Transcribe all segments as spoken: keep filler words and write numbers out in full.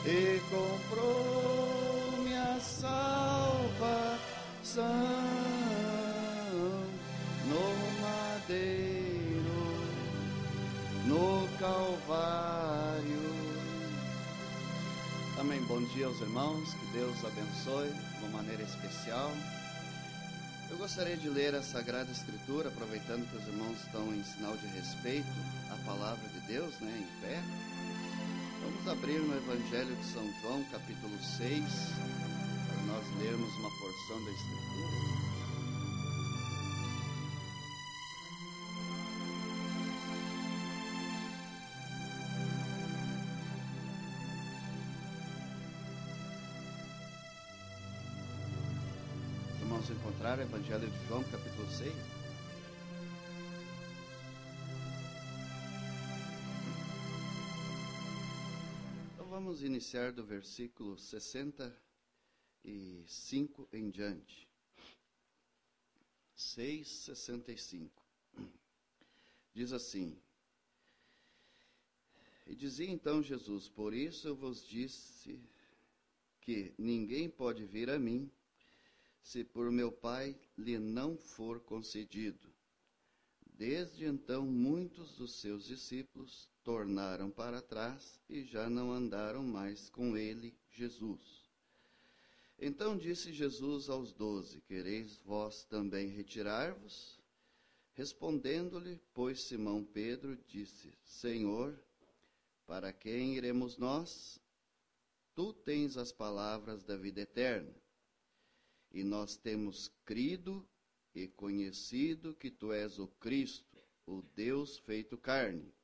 e comprou minha salvação no madeiro, no Calvário. Amém. Bom dia aos irmãos, que Deus abençoe de uma maneira especial. Eu gostaria de ler a Sagrada Escritura, aproveitando que os irmãos estão em sinal de respeito à Palavra de Deus, né, em pé. Vamos abrir no Evangelho de São João, capítulo seis, para nós lermos uma porção da Escritura. Vamos encontrar o Evangelho de João, capítulo seis. Então vamos iniciar do versículo sessenta e cinco em diante. seis, sessenta e cinco. Diz assim: E dizia então Jesus: Por isso eu vos disse que ninguém pode vir a mim, se por meu Pai lhe não for concedido. Desde então, muitos dos seus discípulos tornaram para trás e já não andaram mais com ele, Jesus. Então disse Jesus aos doze: Quereis vós também retirar-vos? Respondendo-lhe, pois, Simão Pedro disse: Senhor, para quem iremos nós? Tu tens as palavras da vida eterna. E nós temos crido e conhecido que tu és o Cristo, o Deus feito carne.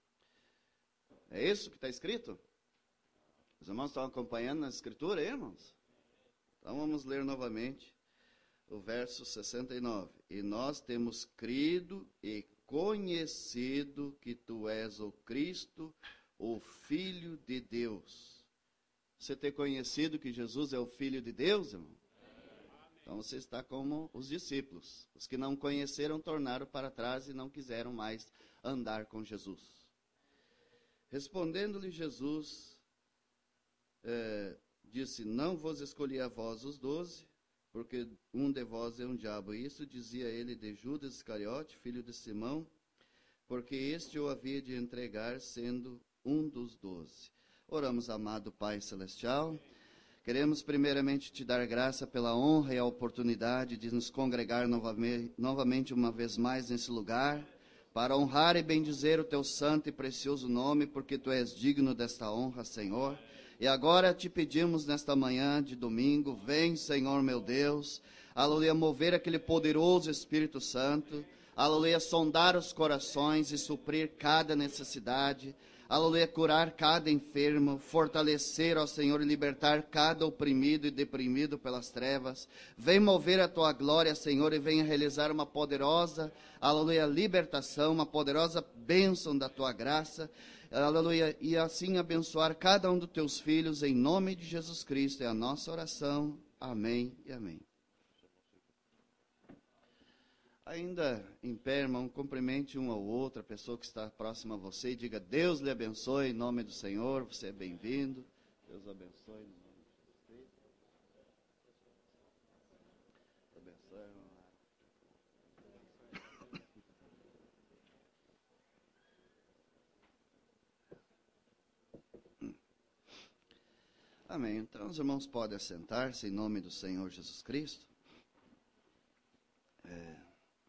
É isso que está escrito? Os irmãos estão acompanhando na Escritura, irmãos? Então vamos ler novamente o verso sessenta e nove. E nós temos crido e conhecido que tu és o Cristo, o Filho de Deus. Você ter conhecido que Jesus é o Filho de Deus, irmão? Então você está como os discípulos. Os que não conheceram tornaram para trás e não quiseram mais andar com Jesus. Respondendo-lhe Jesus, é, disse: Não vos escolhi a vós os doze, porque um de vós é um diabo. Isso dizia ele de Judas Iscariote, filho de Simão, porque este o havia de entregar, sendo um dos doze. Oramos, amado Pai Celestial. Queremos primeiramente te dar graça pela honra e a oportunidade de nos congregar novamente, novamente uma vez mais nesse lugar, para honrar e bendizer o teu santo e precioso nome, porque tu és digno desta honra, Senhor. E agora te pedimos nesta manhã de domingo, vem, Senhor meu Deus, aleluia, mover aquele poderoso Espírito Santo, aleluia, sondar os corações e suprir cada necessidade, aleluia, curar cada enfermo, fortalecer, ó Senhor, e libertar cada oprimido e deprimido pelas trevas. Vem mover a tua glória, Senhor, e venha realizar uma poderosa, aleluia, libertação, uma poderosa bênção da tua graça, aleluia, e assim abençoar cada um dos teus filhos, em nome de Jesus Cristo, é a nossa oração. Amém e amém. Ainda em pé, irmão, cumprimente um ao outro, a pessoa que está próxima a você, e diga: Deus lhe abençoe em nome do Senhor, você é bem-vindo. Deus abençoe em nome de Jesus. Abençoe, irmão. Amém. Então os irmãos podem assentar-se em nome do Senhor Jesus Cristo. É...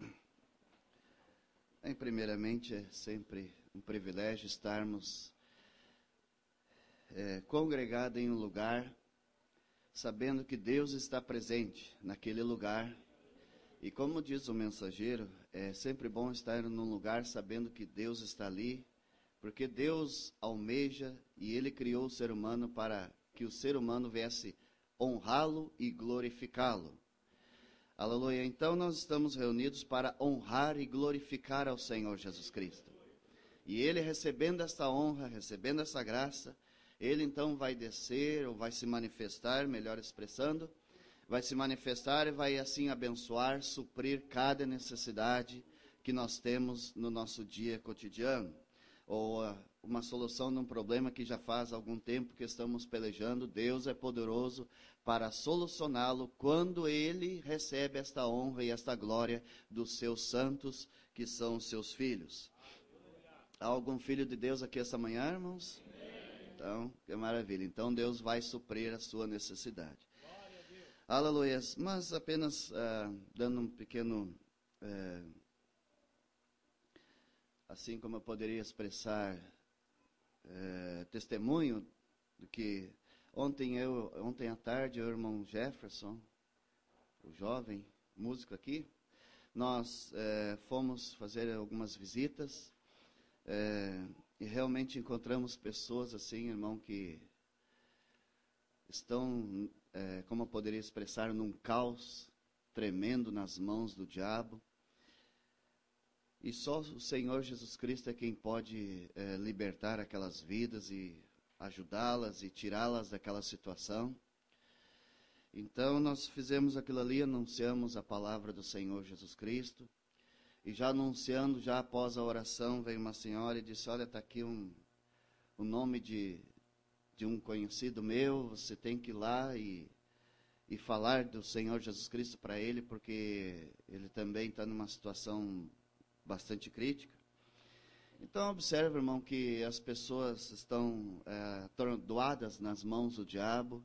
Bem, primeiramente, é sempre um privilégio estarmos é, congregados em um lugar, sabendo que Deus está presente naquele lugar. E como diz o mensageiro, é sempre bom estar num lugar sabendo que Deus está ali, porque Deus almeja e Ele criou o ser humano para que o ser humano viesse honrá-lo e glorificá-lo. Aleluia. Então nós estamos reunidos para honrar e glorificar ao Senhor Jesus Cristo. E Ele, recebendo esta honra, recebendo essa graça, Ele então vai descer, ou vai se manifestar, melhor expressando, vai se manifestar e vai assim abençoar, suprir cada necessidade que nós temos no nosso dia cotidiano. Ou uma solução de um problema que já faz algum tempo que estamos pelejando. Deus é poderoso para solucioná-lo quando Ele recebe esta honra e esta glória dos seus santos, que são os seus filhos. Há algum filho de Deus aqui esta manhã, irmãos? Então, que maravilha. Então, Deus vai suprir a sua necessidade. Aleluia. Mas apenas uh, dando um pequeno... Uh, assim como eu poderia expressar uh, testemunho do que ontem, eu, ontem à tarde, o irmão Jefferson, o jovem músico aqui, nós uh, fomos fazer algumas visitas uh, e realmente encontramos pessoas assim, irmão, que estão, é, como eu poderia expressar, num caos tremendo nas mãos do diabo. E só o Senhor Jesus Cristo é quem pode é, libertar aquelas vidas e ajudá-las e tirá-las daquela situação. Então nós fizemos aquilo ali, anunciamos a palavra do Senhor Jesus Cristo. E já anunciando, já após a oração, veio uma senhora e disse: olha, está aqui um, o nome de... de um conhecido meu, você tem que ir lá e, e falar do Senhor Jesus Cristo para ele, porque ele também está numa situação bastante crítica. Então, observe, irmão, que as pessoas estão é, atordoadas nas mãos do diabo,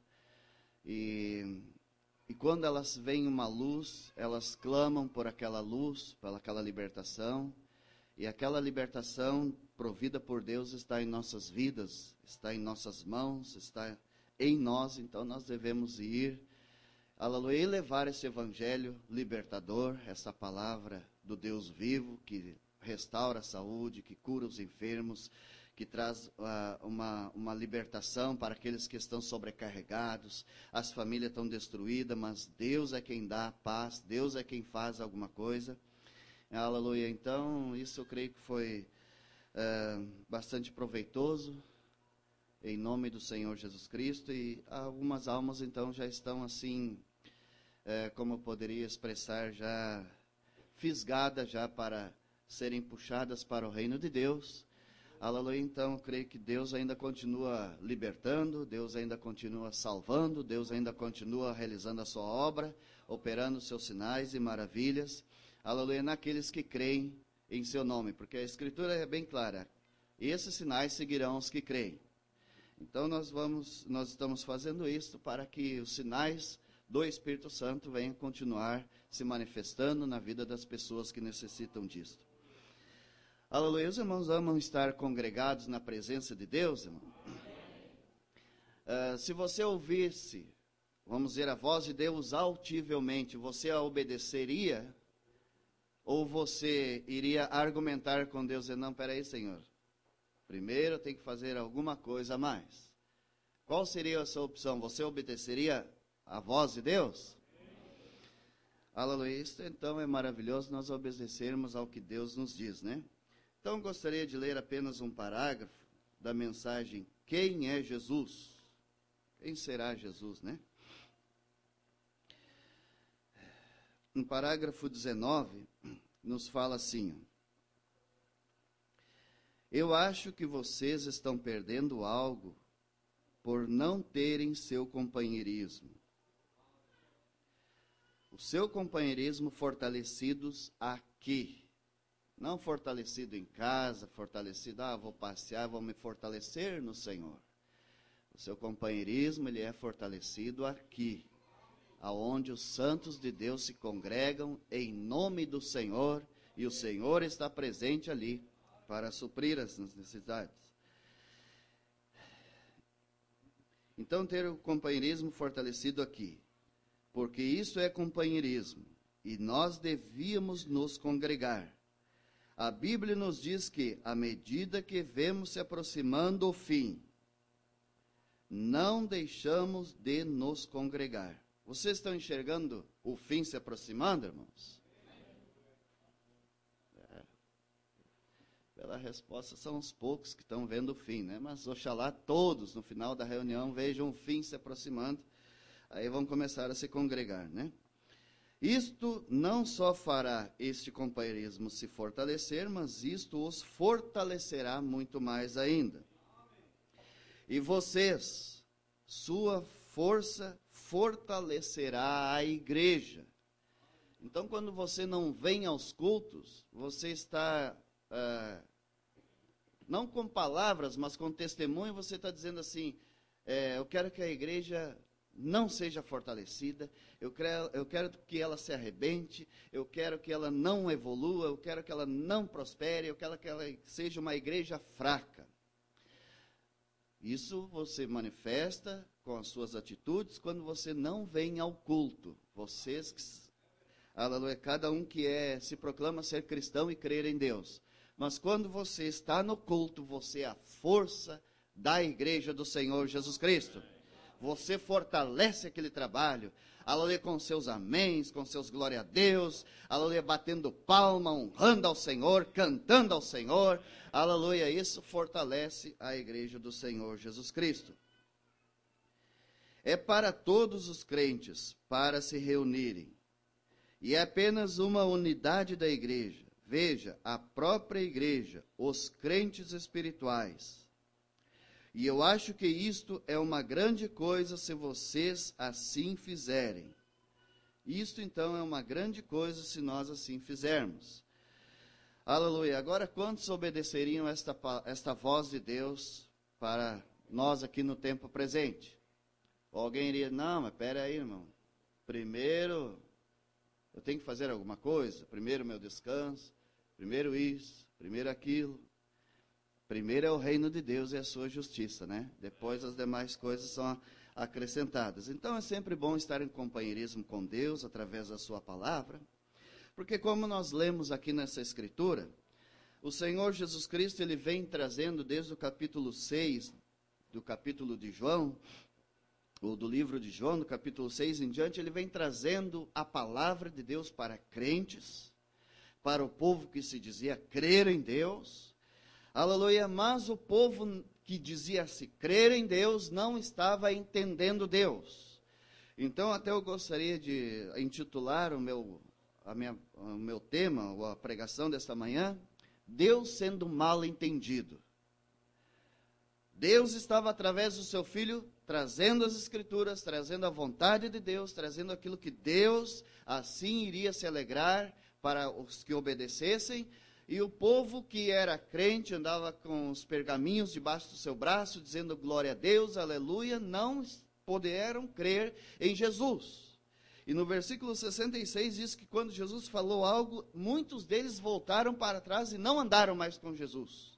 e, e quando elas veem uma luz, elas clamam por aquela luz, por aquela libertação, e aquela libertação provida por Deus está em nossas vidas, está em nossas mãos, está em nós. Então nós devemos ir, aleluia, e levar esse evangelho libertador, essa palavra do Deus vivo, que restaura a saúde, que cura os enfermos, que traz uh, uma, uma libertação para aqueles que estão sobrecarregados. As famílias estão destruídas, mas Deus é quem dá paz, Deus é quem faz alguma coisa. Aleluia. Então, isso eu creio que foi é, bastante proveitoso, em nome do Senhor Jesus Cristo. E algumas almas, então, já estão assim, é, como eu poderia expressar, já fisgadas já para serem puxadas para o reino de Deus. Aleluia. Então, eu creio que Deus ainda continua libertando, Deus ainda continua salvando, Deus ainda continua realizando a sua obra, operando os seus sinais e maravilhas. Aleluia, naqueles que creem em seu nome, porque a Escritura é bem clara: e esses sinais seguirão os que creem. Então nós vamos, nós estamos fazendo isso para que os sinais do Espírito Santo venham continuar se manifestando na vida das pessoas que necessitam disso. Aleluia, os irmãos amam estar congregados na presença de Deus, irmão? Uh, se você ouvisse, vamos dizer, a voz de Deus audivelmente, você a obedeceria? Ou você iria argumentar com Deus e não, peraí, Senhor, primeiro eu tenho que fazer alguma coisa a mais? Qual seria a sua opção? Você obedeceria a voz de Deus? Aleluia. Isso então é maravilhoso, nós obedecermos ao que Deus nos diz, né? Então gostaria de ler apenas um parágrafo da mensagem: quem é Jesus? Quem será Jesus, né? No parágrafo dezenove, nos fala assim: eu acho que vocês estão perdendo algo por não terem seu companheirismo. O seu companheirismo fortalecidos aqui. Não fortalecido em casa, fortalecido, ah, vou passear, vou me fortalecer no Senhor. O seu companheirismo, ele é fortalecido aqui, aonde os santos de Deus se congregam em nome do Senhor, e o Senhor está presente ali para suprir as necessidades. Então, ter o companheirismo fortalecido aqui, porque isso é companheirismo, e nós devíamos nos congregar. A Bíblia nos diz que, à medida que vemos se aproximando o fim, não deixamos de nos congregar. Vocês estão enxergando o fim se aproximando, irmãos? É. Pela resposta, são os poucos que estão vendo o fim, né? Mas oxalá todos, no final da reunião, vejam o fim se aproximando. Aí vão começar a se congregar, né? Isto não só fará este companheirismo se fortalecer, mas isto os fortalecerá muito mais ainda. E vocês, sua força fortalecerá a igreja. Então, quando você não vem aos cultos, você está, ah, não com palavras, mas com testemunho, você está dizendo assim, é, eu quero que a igreja não seja fortalecida, eu quero, eu quero que ela se arrebente, eu quero que ela não evolua, eu quero que ela não prospere, eu quero que ela seja uma igreja fraca. Isso você manifesta com as suas atitudes quando você não vem ao culto. Vocês, aleluia, cada um que é, se proclama ser cristão e crer em Deus. Mas quando você está no culto, você é a força da igreja do Senhor Jesus Cristo. Você fortalece aquele trabalho, aleluia, com seus améns, com seus glória a Deus, aleluia, batendo palma, honrando ao Senhor, cantando ao Senhor, aleluia, isso fortalece a igreja do Senhor Jesus Cristo. É para todos os crentes, para se reunirem, e é apenas uma unidade da igreja, veja, a própria igreja, os crentes espirituais. E eu acho que isto é uma grande coisa se vocês assim fizerem. Isto então é uma grande coisa se nós assim fizermos. Aleluia. Agora, quantos obedeceriam esta, esta voz de Deus para nós aqui no tempo presente? Alguém iria, não, mas espera aí, irmão. Primeiro, eu tenho que fazer alguma coisa. Primeiro meu descanso. Primeiro isso. Primeiro aquilo. Primeiro é o reino de Deus e a sua justiça, né? Depois as demais coisas são acrescentadas. Então é sempre bom estar em companheirismo com Deus através da sua palavra, porque como nós lemos aqui nessa escritura, o Senhor Jesus Cristo, ele vem trazendo desde o capítulo seis, do capítulo de João, ou do livro de João, do capítulo seis em diante, ele vem trazendo a palavra de Deus para crentes, para o povo que se dizia crer em Deus. Aleluia, mas o povo que dizia-se crer em Deus não estava entendendo Deus. Então até eu gostaria de intitular o meu, a minha, o meu tema, ou a pregação desta manhã, Deus sendo mal entendido. Deus estava através do seu Filho trazendo as Escrituras, trazendo a vontade de Deus, trazendo aquilo que Deus assim iria se alegrar para os que obedecessem. E o povo que era crente, andava com os pergaminhos debaixo do seu braço, dizendo glória a Deus, aleluia, não puderam crer em Jesus. E no versículo sessenta e seis diz que quando Jesus falou algo, muitos deles voltaram para trás e não andaram mais com Jesus.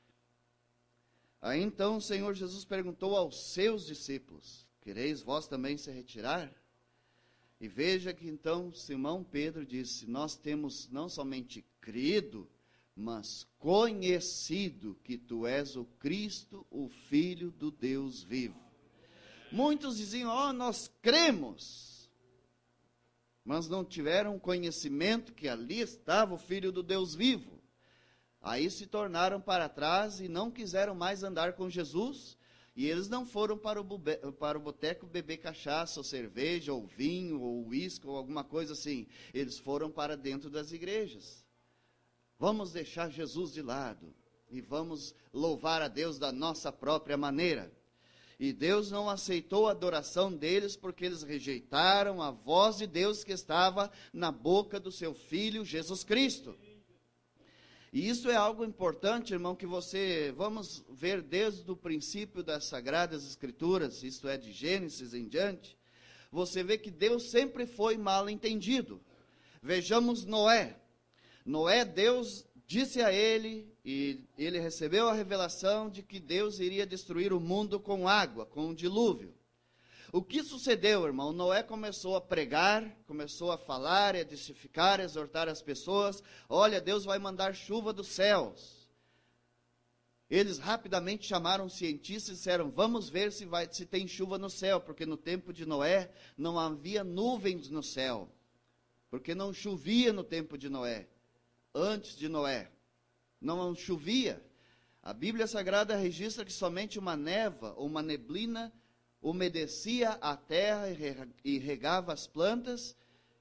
Aí então o Senhor Jesus perguntou aos seus discípulos, quereis vós também se retirar? E veja que então Simão Pedro disse, nós temos não somente crido, mas conhecido que tu és o Cristo, o Filho do Deus vivo. Muitos diziam, ó, oh, nós cremos, mas não tiveram conhecimento que ali estava o Filho do Deus vivo. Aí se tornaram para trás e não quiseram mais andar com Jesus. E eles não foram para o, bube, para o boteco beber cachaça, ou cerveja, ou vinho, ou uísque, ou alguma coisa assim. Eles foram para dentro das igrejas. Vamos deixar Jesus de lado e vamos louvar a Deus da nossa própria maneira. E Deus não aceitou a adoração deles porque eles rejeitaram a voz de Deus que estava na boca do seu Filho Jesus Cristo. E isso é algo importante, irmão, que você, vamos ver desde o princípio das Sagradas Escrituras, isto é, de Gênesis em diante, você vê que Deus sempre foi mal entendido. Vejamos Noé. Noé, Deus disse a ele, e ele recebeu a revelação de que Deus iria destruir o mundo com água, com um dilúvio. O que sucedeu, irmão? Noé começou a pregar, começou a falar, a testificar, a exortar as pessoas. Olha, Deus vai mandar chuva dos céus. Eles rapidamente chamaram cientistas e disseram, vamos ver se, vai, se tem chuva no céu, porque no tempo de Noé não havia nuvens no céu, porque não chovia no tempo de Noé, antes de Noé, não chovia. A Bíblia Sagrada registra que somente uma névoa ou uma neblina umedecia a terra e regava as plantas,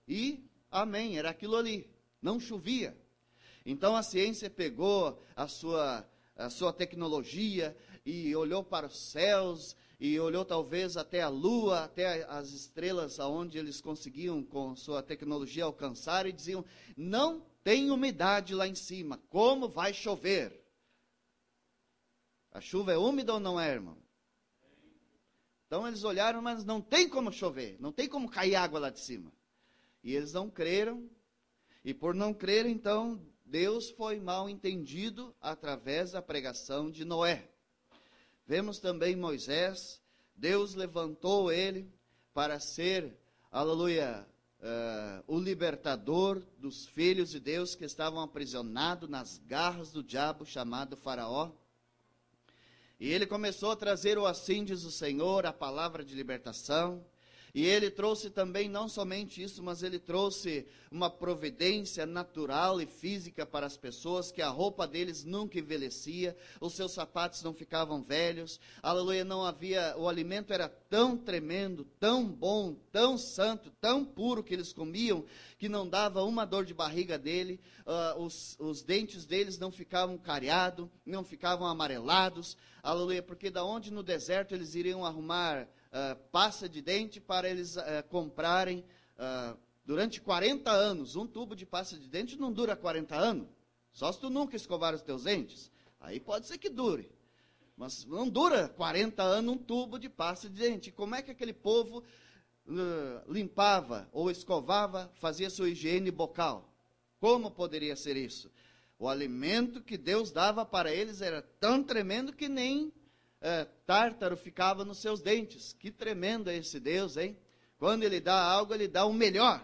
E, amém, era aquilo ali, não chovia. Então a ciência pegou a sua, a sua tecnologia e olhou para os céus, e olhou talvez até a lua, até as estrelas aonde eles conseguiam com sua tecnologia alcançar, e diziam, não tem umidade lá em cima, como vai chover? A chuva é úmida ou não é, irmão? Então eles olharam, mas não tem como chover, não tem como cair água lá de cima. E eles não creram, e por não crer, então, Deus foi mal entendido através da pregação de Noé. Vemos também Moisés, Deus levantou ele para ser, aleluia, uh, o libertador dos filhos de Deus que estavam aprisionados nas garras do diabo chamado Faraó. E ele começou a trazer o assim diz o Senhor, a palavra de libertação. E ele trouxe também, não somente isso, mas ele trouxe uma providência natural e física para as pessoas, que a roupa deles nunca envelhecia, os seus sapatos não ficavam velhos, aleluia, não havia, o alimento era tão tremendo, tão bom, tão santo, tão puro que eles comiam, que não dava uma dor de barriga dele, uh, os, os dentes deles não ficavam cariados, não ficavam amarelados, aleluia, porque da onde no deserto eles iriam arrumar Uh, pasta de dente para eles uh, comprarem uh, durante quarenta anos. Um tubo de pasta de dente não dura quarenta anos, só se tu nunca escovar os teus dentes, aí pode ser que dure, mas não dura quarenta anos um tubo de pasta de dente. Como é que aquele povo uh, limpava ou escovava, fazia sua higiene bucal? Como poderia ser isso? O alimento que Deus dava para eles era tão tremendo que nem É, tártaro ficava nos seus dentes. Que tremendo é esse Deus, hein? Quando ele dá algo, ele dá o melhor.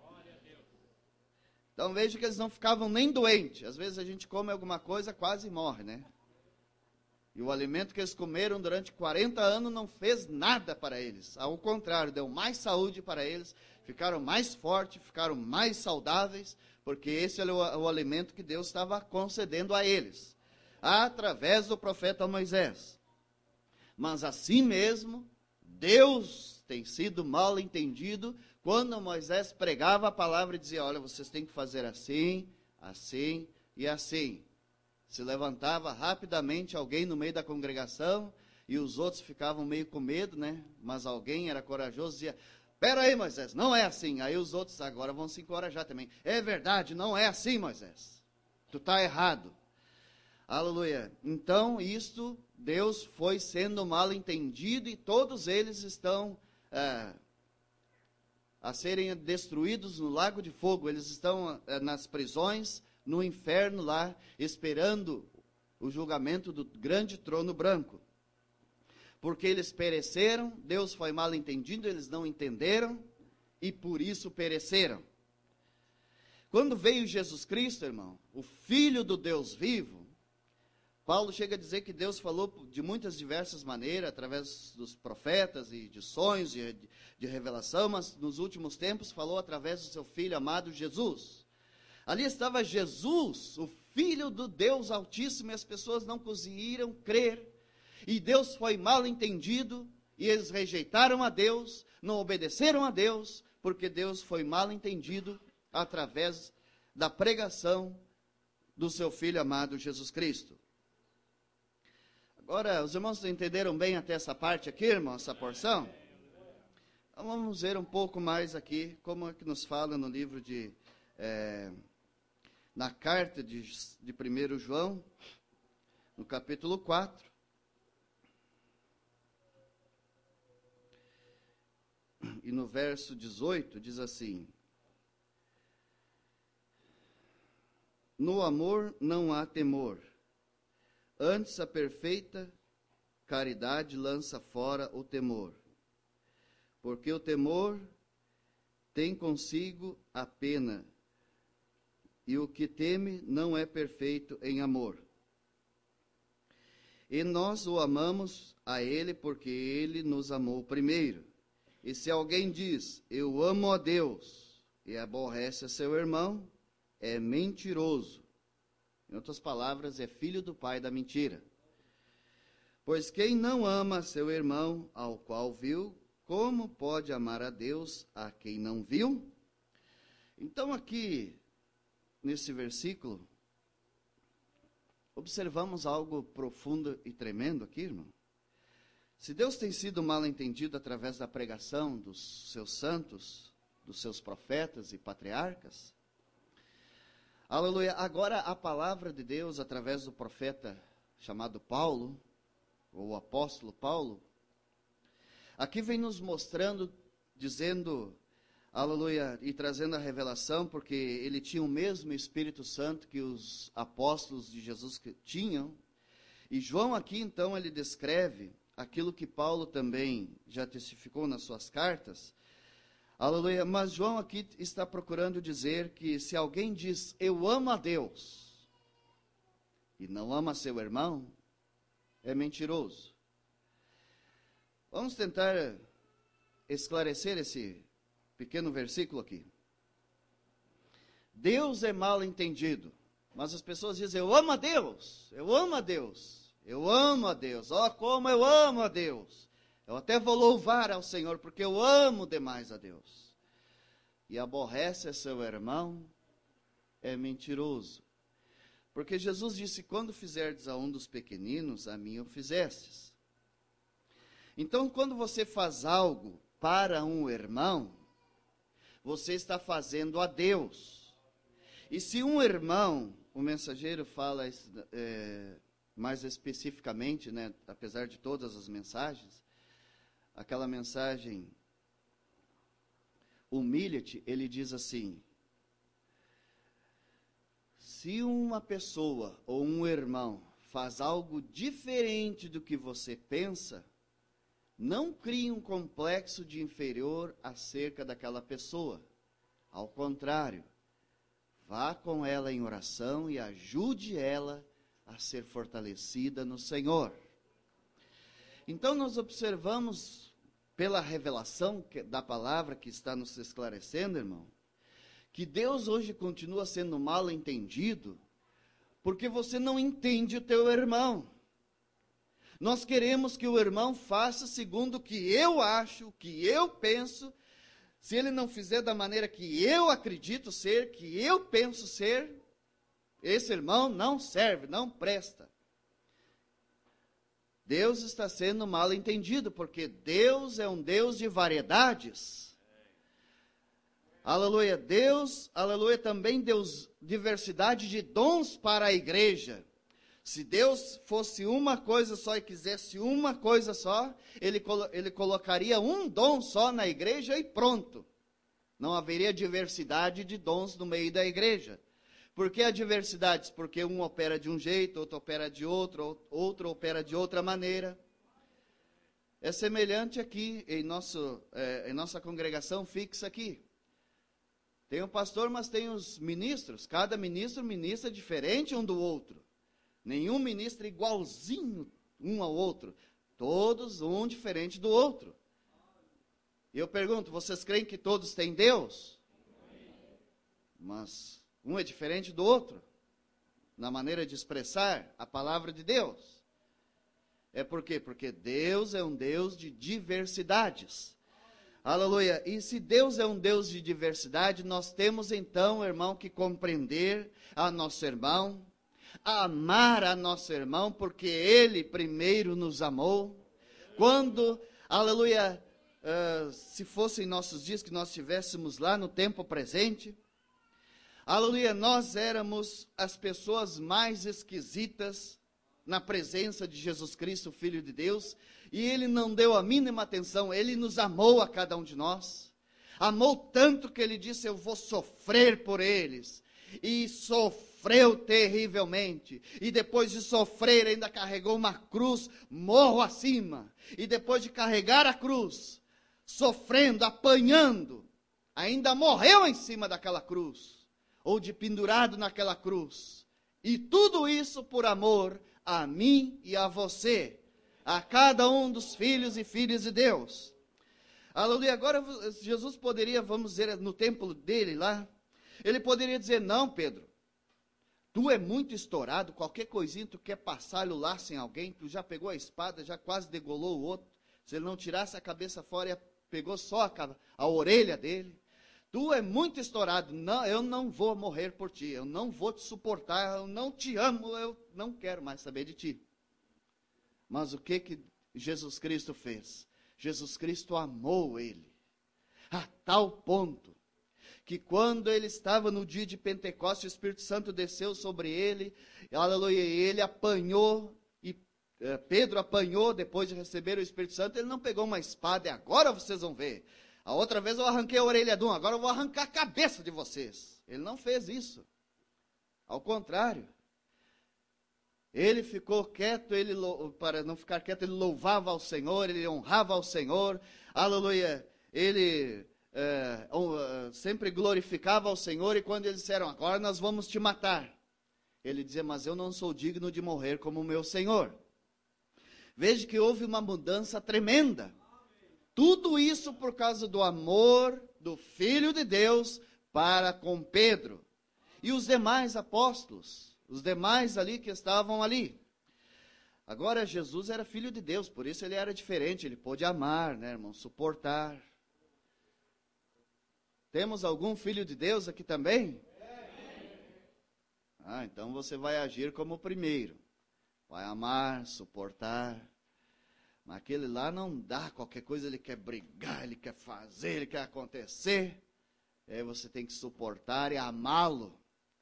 Então veja que eles não ficavam nem doentes. Às vezes a gente come alguma coisa, quase morre, né? E o alimento que eles comeram durante quarenta anos não fez nada para eles. Ao contrário, deu mais saúde para eles, ficaram mais fortes, ficaram mais saudáveis, porque esse era o, o alimento que Deus estava concedendo a eles, através do profeta Moisés. Mas assim mesmo, Deus tem sido mal entendido quando Moisés pregava a palavra e dizia, olha, vocês têm que fazer assim, assim e assim. Se levantava rapidamente alguém no meio da congregação e os outros ficavam meio com medo, né? Mas alguém era corajoso e dizia, espera aí, Moisés, não é assim. Aí os outros agora vão se encorajar também. É verdade, não é assim, Moisés. Tu está errado. Aleluia. Então, isto, Deus foi sendo mal entendido e todos eles estão é, a serem destruídos no lago de fogo. Eles estão é, nas prisões, no inferno lá, esperando o julgamento do grande trono branco. Porque eles pereceram, Deus foi mal entendido, eles não entenderam e por isso pereceram. Quando veio Jesus Cristo, irmão, o Filho do Deus vivo, Paulo chega a dizer que Deus falou de muitas diversas maneiras, através dos profetas e de sonhos, de, de revelação, mas nos últimos tempos falou através do seu Filho amado Jesus. Ali estava Jesus, o Filho do Deus Altíssimo, e as pessoas não conseguiram crer, e Deus foi mal entendido, e eles rejeitaram a Deus, não obedeceram a Deus, porque Deus foi mal entendido através da pregação do seu Filho amado Jesus Cristo. Agora, os irmãos entenderam bem até essa parte aqui, irmão, essa porção? Então vamos ver um pouco mais aqui, como é que nos fala no livro de, é, na carta de, de primeiro João, no capítulo quatro. E no verso dezoito diz assim, no amor não há temor, antes a perfeita caridade lança fora o temor, porque o temor tem consigo a pena, e o que teme não é perfeito em amor. E nós o amamos a ele porque ele nos amou primeiro. E se alguém diz, eu amo a Deus, e aborrece a seu irmão, é mentiroso. Em outras palavras, é filho do pai da mentira. Pois quem não ama seu irmão, ao qual viu, como pode amar a Deus, a quem não viu? Então aqui, nesse versículo, observamos algo profundo e tremendo aqui, irmão. Se Deus tem sido mal entendido através da pregação dos seus santos, dos seus profetas e patriarcas, aleluia, agora a palavra de Deus através do profeta chamado Paulo, ou apóstolo Paulo, aqui vem nos mostrando, dizendo, aleluia, e trazendo a revelação, porque ele tinha o mesmo Espírito Santo que os apóstolos de Jesus tinham. E João aqui então ele descreve aquilo que Paulo também já testificou nas suas cartas. Aleluia, mas João aqui está procurando dizer que se alguém diz, eu amo a Deus, e não ama seu irmão, é mentiroso. Vamos tentar esclarecer esse pequeno versículo aqui. Deus é mal entendido, mas as pessoas dizem, eu amo a Deus, eu amo a Deus. Eu amo a Deus, ó, como eu amo a Deus. Eu até vou louvar ao Senhor, porque eu amo demais a Deus. E aborrece seu irmão, é mentiroso. Porque Jesus disse, quando fizerdes a um dos pequeninos, a mim o fizestes. Então, quando você faz algo para um irmão, você está fazendo a Deus. E se um irmão, o mensageiro fala... É, mais especificamente, né, apesar de todas as mensagens, aquela mensagem, humilha-te, ele diz assim, se uma pessoa ou um irmão faz algo diferente do que você pensa, não crie um complexo de inferior acerca daquela pessoa. Ao contrário, vá com ela em oração e ajude ela a ser fortalecida no Senhor. Então nós observamos, pela revelação que, da palavra que está nos esclarecendo, irmão, que Deus hoje continua sendo mal entendido, porque você não entende o teu irmão. Nós queremos que o irmão faça segundo o que eu acho, o que eu penso. Se ele não fizer da maneira que eu acredito ser, que eu penso ser, esse irmão não serve, não presta. Deus está sendo mal entendido, porque Deus é um Deus de variedades. Aleluia. Deus, aleluia, também deu diversidade de dons para a igreja. Se Deus fosse uma coisa só e quisesse uma coisa só, ele, ele colocaria um dom só na igreja e pronto. Não haveria diversidade de dons no meio da igreja. Por que a diversidade? Porque um opera de um jeito, outro opera de outro, outro opera de outra maneira. É semelhante aqui em, nosso, é, em nossa congregação fixa aqui. Tem o pastor, mas tem os ministros. Cada ministro ministra diferente um do outro. Nenhum ministro é igualzinho um ao outro. Todos um diferente do outro. E eu pergunto, vocês creem que todos têm Deus? Mas um é diferente do outro, na maneira de expressar a palavra de Deus. É por quê? Porque Deus é um Deus de diversidades. Aleluia. E se Deus é um Deus de diversidade, nós temos então, irmão, que compreender a nosso irmão, amar a nosso irmão, porque Ele primeiro nos amou. Quando, aleluia, uh, se fossem nossos dias que nós estivéssemos lá no tempo presente, aleluia, nós éramos as pessoas mais esquisitas na presença de Jesus Cristo, Filho de Deus, e Ele não deu a mínima atenção, Ele nos amou a cada um de nós, amou tanto que Ele disse, eu vou sofrer por eles, e sofreu terrivelmente, e depois de sofrer ainda carregou uma cruz morro acima, e depois de carregar a cruz, sofrendo, apanhando, ainda morreu em cima daquela cruz, ou de pendurado naquela cruz. E tudo isso por amor a mim e a você, a cada um dos filhos e filhas de Deus. Aleluia. Agora Jesus poderia, vamos dizer, no templo dele lá, ele poderia dizer, não, Pedro, tu é muito estourado, qualquer coisinha tu quer passar o laço em alguém, tu já pegou a espada, já quase degolou o outro, se ele não tirasse a cabeça fora, pegou só a, a orelha dele. Tu é muito estourado, não, eu não vou morrer por ti, eu não vou te suportar, eu não te amo, eu não quero mais saber de ti. Mas o que que Jesus Cristo fez? Jesus Cristo amou ele, a tal ponto, que quando ele estava no dia de Pentecostes, o Espírito Santo desceu sobre ele, aleluia, e ele apanhou, e eh, Pedro apanhou depois de receber o Espírito Santo, ele não pegou uma espada, e agora vocês vão ver. A outra vez eu arranquei a orelha de um, agora eu vou arrancar a cabeça de vocês. Ele não fez isso. Ao contrário. Ele ficou quieto, ele, para não ficar quieto, ele louvava ao Senhor, ele honrava ao Senhor. Aleluia. Ele é, sempre glorificava ao Senhor. E quando eles disseram, agora nós vamos te matar, ele dizia, mas eu não sou digno de morrer como o meu Senhor. Veja que houve uma mudança tremenda. Tudo isso por causa do amor do Filho de Deus para com Pedro e os demais apóstolos, os demais ali que estavam ali. Agora, Jesus era Filho de Deus, por isso ele era diferente, ele pôde amar, né, irmão, suportar. Temos algum Filho de Deus aqui também? Ah, então você vai agir como o primeiro, vai amar, suportar. Mas aquele lá não dá, qualquer coisa ele quer brigar, ele quer fazer, ele quer acontecer. Aí você tem que suportar e amá-lo.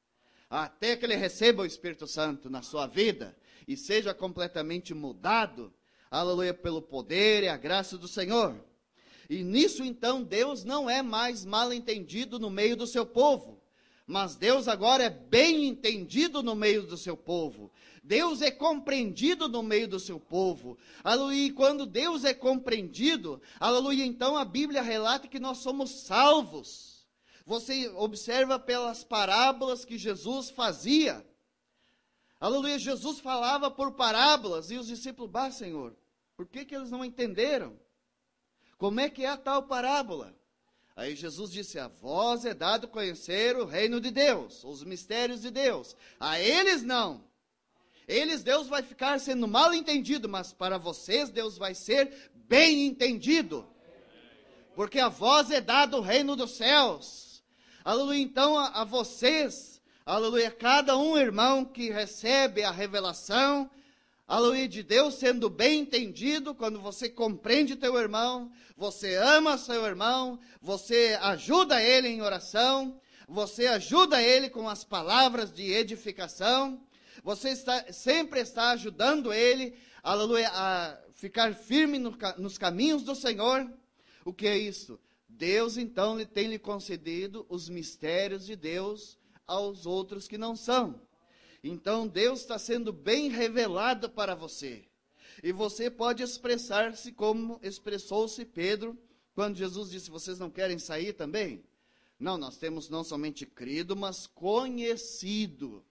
Até que ele receba o Espírito Santo na sua vida e seja completamente mudado, aleluia, pelo poder e a graça do Senhor. E nisso então Deus não é mais mal entendido no meio do seu povo. Mas Deus agora é bem entendido no meio do seu povo. Deus é compreendido no meio do seu povo. Aleluia. E quando Deus é compreendido, aleluia, então a Bíblia relata que nós somos salvos. Você observa pelas parábolas que Jesus fazia. Aleluia, Jesus falava por parábolas e os discípulos, bah, Senhor, por que que eles não entenderam? Como é que é a tal parábola? Aí Jesus disse, a vós é dado conhecer o reino de Deus, os mistérios de Deus. A eles não. Eles, Deus vai ficar sendo mal entendido, mas para vocês Deus vai ser bem entendido. Porque a vós é dado o reino dos céus. Aleluia, então a, a vocês, aleluia, cada um irmão que recebe a revelação, aleluia, de Deus sendo bem entendido, quando você compreende teu irmão, você ama seu irmão, você ajuda ele em oração, você ajuda ele com as palavras de edificação, você está, sempre está ajudando ele, aleluia, a ficar firme no, nos caminhos do Senhor. O que é isso? Deus então lhe tem lhe concedido os mistérios de Deus aos outros que não são. Então Deus está sendo bem revelado para você. E você pode expressar-se como expressou-se Pedro, quando Jesus disse, vocês não querem sair também? Não, nós temos não somente crido, mas conhecido.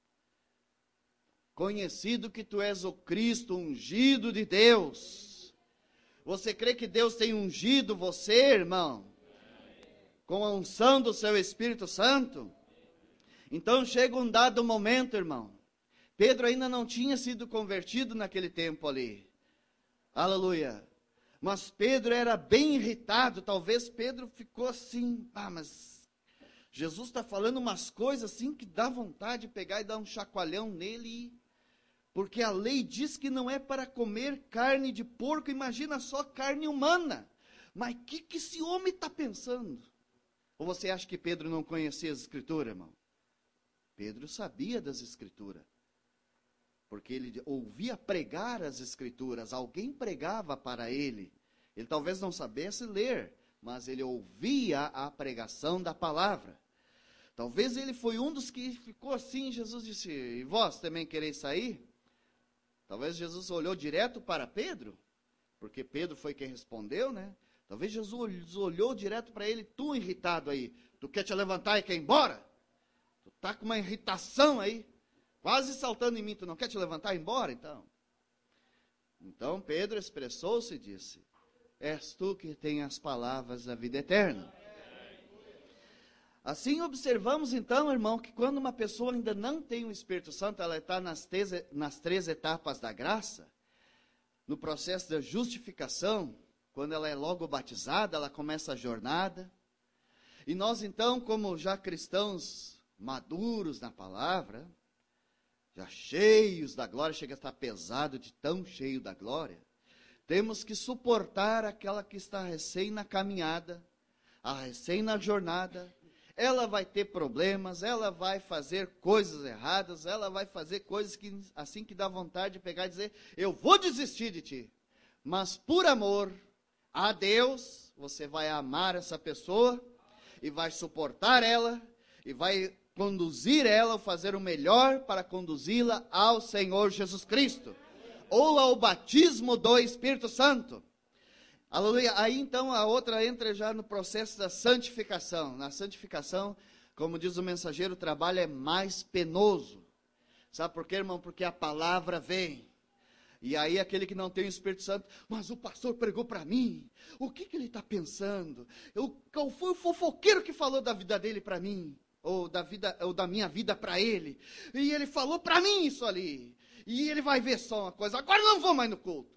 Conhecido que tu és o Cristo, ungido de Deus. Você crê que Deus tem ungido você, irmão? Com a unção do seu Espírito Santo? Então chega um dado momento, irmão. Pedro ainda não tinha sido convertido naquele tempo ali. Aleluia. Mas Pedro era bem irritado. Talvez Pedro ficou assim, ah, mas Jesus está falando umas coisas assim que dá vontade de pegar e dar um chacoalhão nele. Porque a lei diz que não é para comer carne de porco. Imagina só carne humana. Mas o que, que esse homem está pensando? Ou você acha que Pedro não conhecia as Escrituras, irmão? Pedro sabia das Escrituras, porque ele ouvia pregar as Escrituras, alguém pregava para ele. Ele talvez não soubesse ler, mas ele ouvia a pregação da palavra. Talvez ele foi um dos que ficou assim, Jesus disse, e vós também quereis sair? Talvez Jesus olhou direto para Pedro, porque Pedro foi quem respondeu, né? Talvez Jesus olhou direto para ele, tu irritado aí, tu quer te levantar e quer ir embora? Tu está com uma irritação aí, quase saltando em mim, tu não quer te levantar e ir embora, então? Então Pedro expressou-se e disse, és tu que tem as palavras da vida eterna. Assim observamos então, irmão, que quando uma pessoa ainda não tem o Espírito Santo, ela está nas três, nas três etapas da graça, no processo da justificação, quando ela é logo batizada, ela começa a jornada. E nós então, como já cristãos maduros na palavra, já cheios da glória, chega a estar pesado de tão cheio da glória, temos que suportar aquela que está recém na caminhada, a recém na jornada. Ela vai ter problemas, ela vai fazer coisas erradas, ela vai fazer coisas que assim que dá vontade de pegar e dizer, eu vou desistir de ti. Mas por amor a Deus, você vai amar essa pessoa e vai suportar ela e vai conduzir ela, fazer o melhor para conduzi-la ao Senhor Jesus Cristo, ou ao batismo do Espírito Santo. Aleluia. Aí então a outra entra já no processo da santificação. Na santificação, como diz o mensageiro, o trabalho é mais penoso. Sabe por quê, irmão? Porque a palavra vem. E aí aquele que não tem o Espírito Santo, mas o pastor pregou para mim, o que, que ele está pensando? Eu, qual foi o fofoqueiro que falou da vida dele para mim? Ou da, vida, ou da minha vida para ele? E ele falou para mim isso ali. E ele vai ver só uma coisa, agora não vou mais no culto.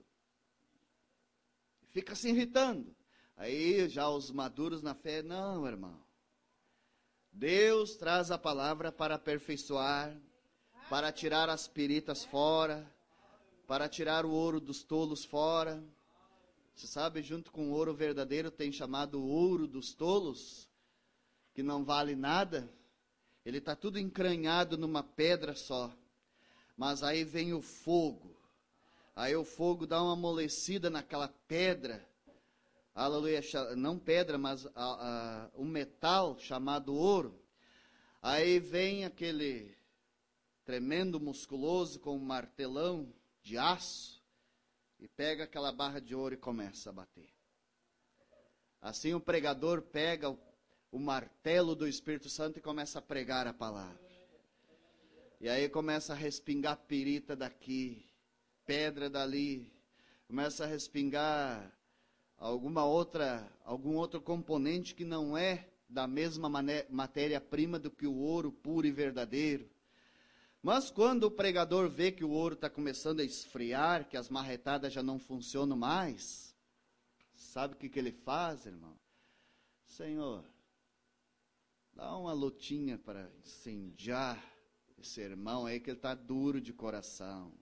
Fica se irritando. Aí já os maduros na fé, não, irmão. Deus traz a palavra para aperfeiçoar, para tirar as piritas fora, para tirar o ouro dos tolos fora. Você sabe, junto com o ouro verdadeiro, tem chamado ouro dos tolos, que não vale nada. Ele está tudo encranhado numa pedra só. Mas aí vem o fogo. Aí o fogo dá uma amolecida naquela pedra, aleluia, não pedra, mas a, a, um metal chamado ouro. Aí vem aquele tremendo musculoso com um martelão de aço e pega aquela barra de ouro e começa a bater. Assim o pregador pega o, o martelo do Espírito Santo e começa a pregar a palavra. E aí começa a respingar pirita daqui, pedra dali, começa a respingar alguma outra, algum outro componente que não é da mesma matéria-prima do que o ouro puro e verdadeiro. Mas quando o pregador vê que o ouro está começando a esfriar, que as marretadas já não funcionam mais, sabe o que, que ele faz, irmão? Senhor, dá uma lutinha para incendiar esse irmão aí que ele está duro de coração.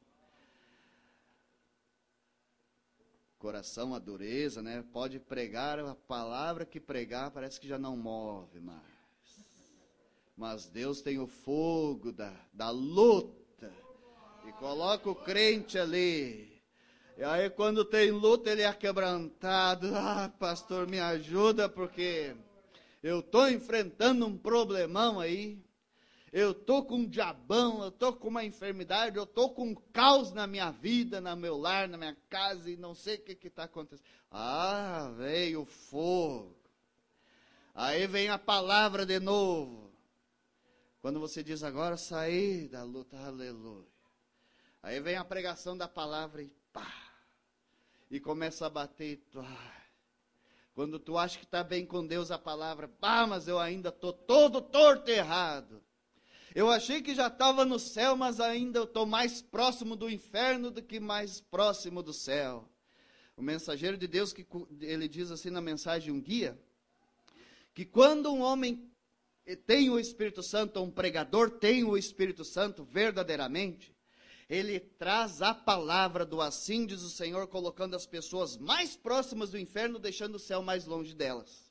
Coração, a dureza, né? Pode pregar a palavra que pregar, parece que já não move mais. Mas Deus tem o fogo da, da luta e coloca o crente ali. E aí quando tem luta ele é quebrantado. Ah, pastor, me ajuda porque eu estou enfrentando um problemão aí. Eu estou com um diabão, eu estou com uma enfermidade, eu estou com um caos na minha vida, no meu lar, na minha casa, e não sei o que está acontecendo. Ah, veio o fogo. Aí vem a palavra de novo. Quando você diz agora, saí da luta, aleluia. Aí vem a pregação da palavra e pá. E começa a bater e tu, ah. Quando tu acha que está bem com Deus a palavra, pá, mas eu ainda estou todo torto e errado. Eu achei que já estava no céu, mas ainda eu estou mais próximo do inferno do que mais próximo do céu. O mensageiro de Deus, que ele diz assim na mensagem Um Guia, que quando um homem tem o Espírito Santo, um pregador tem o Espírito Santo verdadeiramente, ele traz a palavra do assim diz o Senhor, colocando as pessoas mais próximas do inferno, deixando o céu mais longe delas.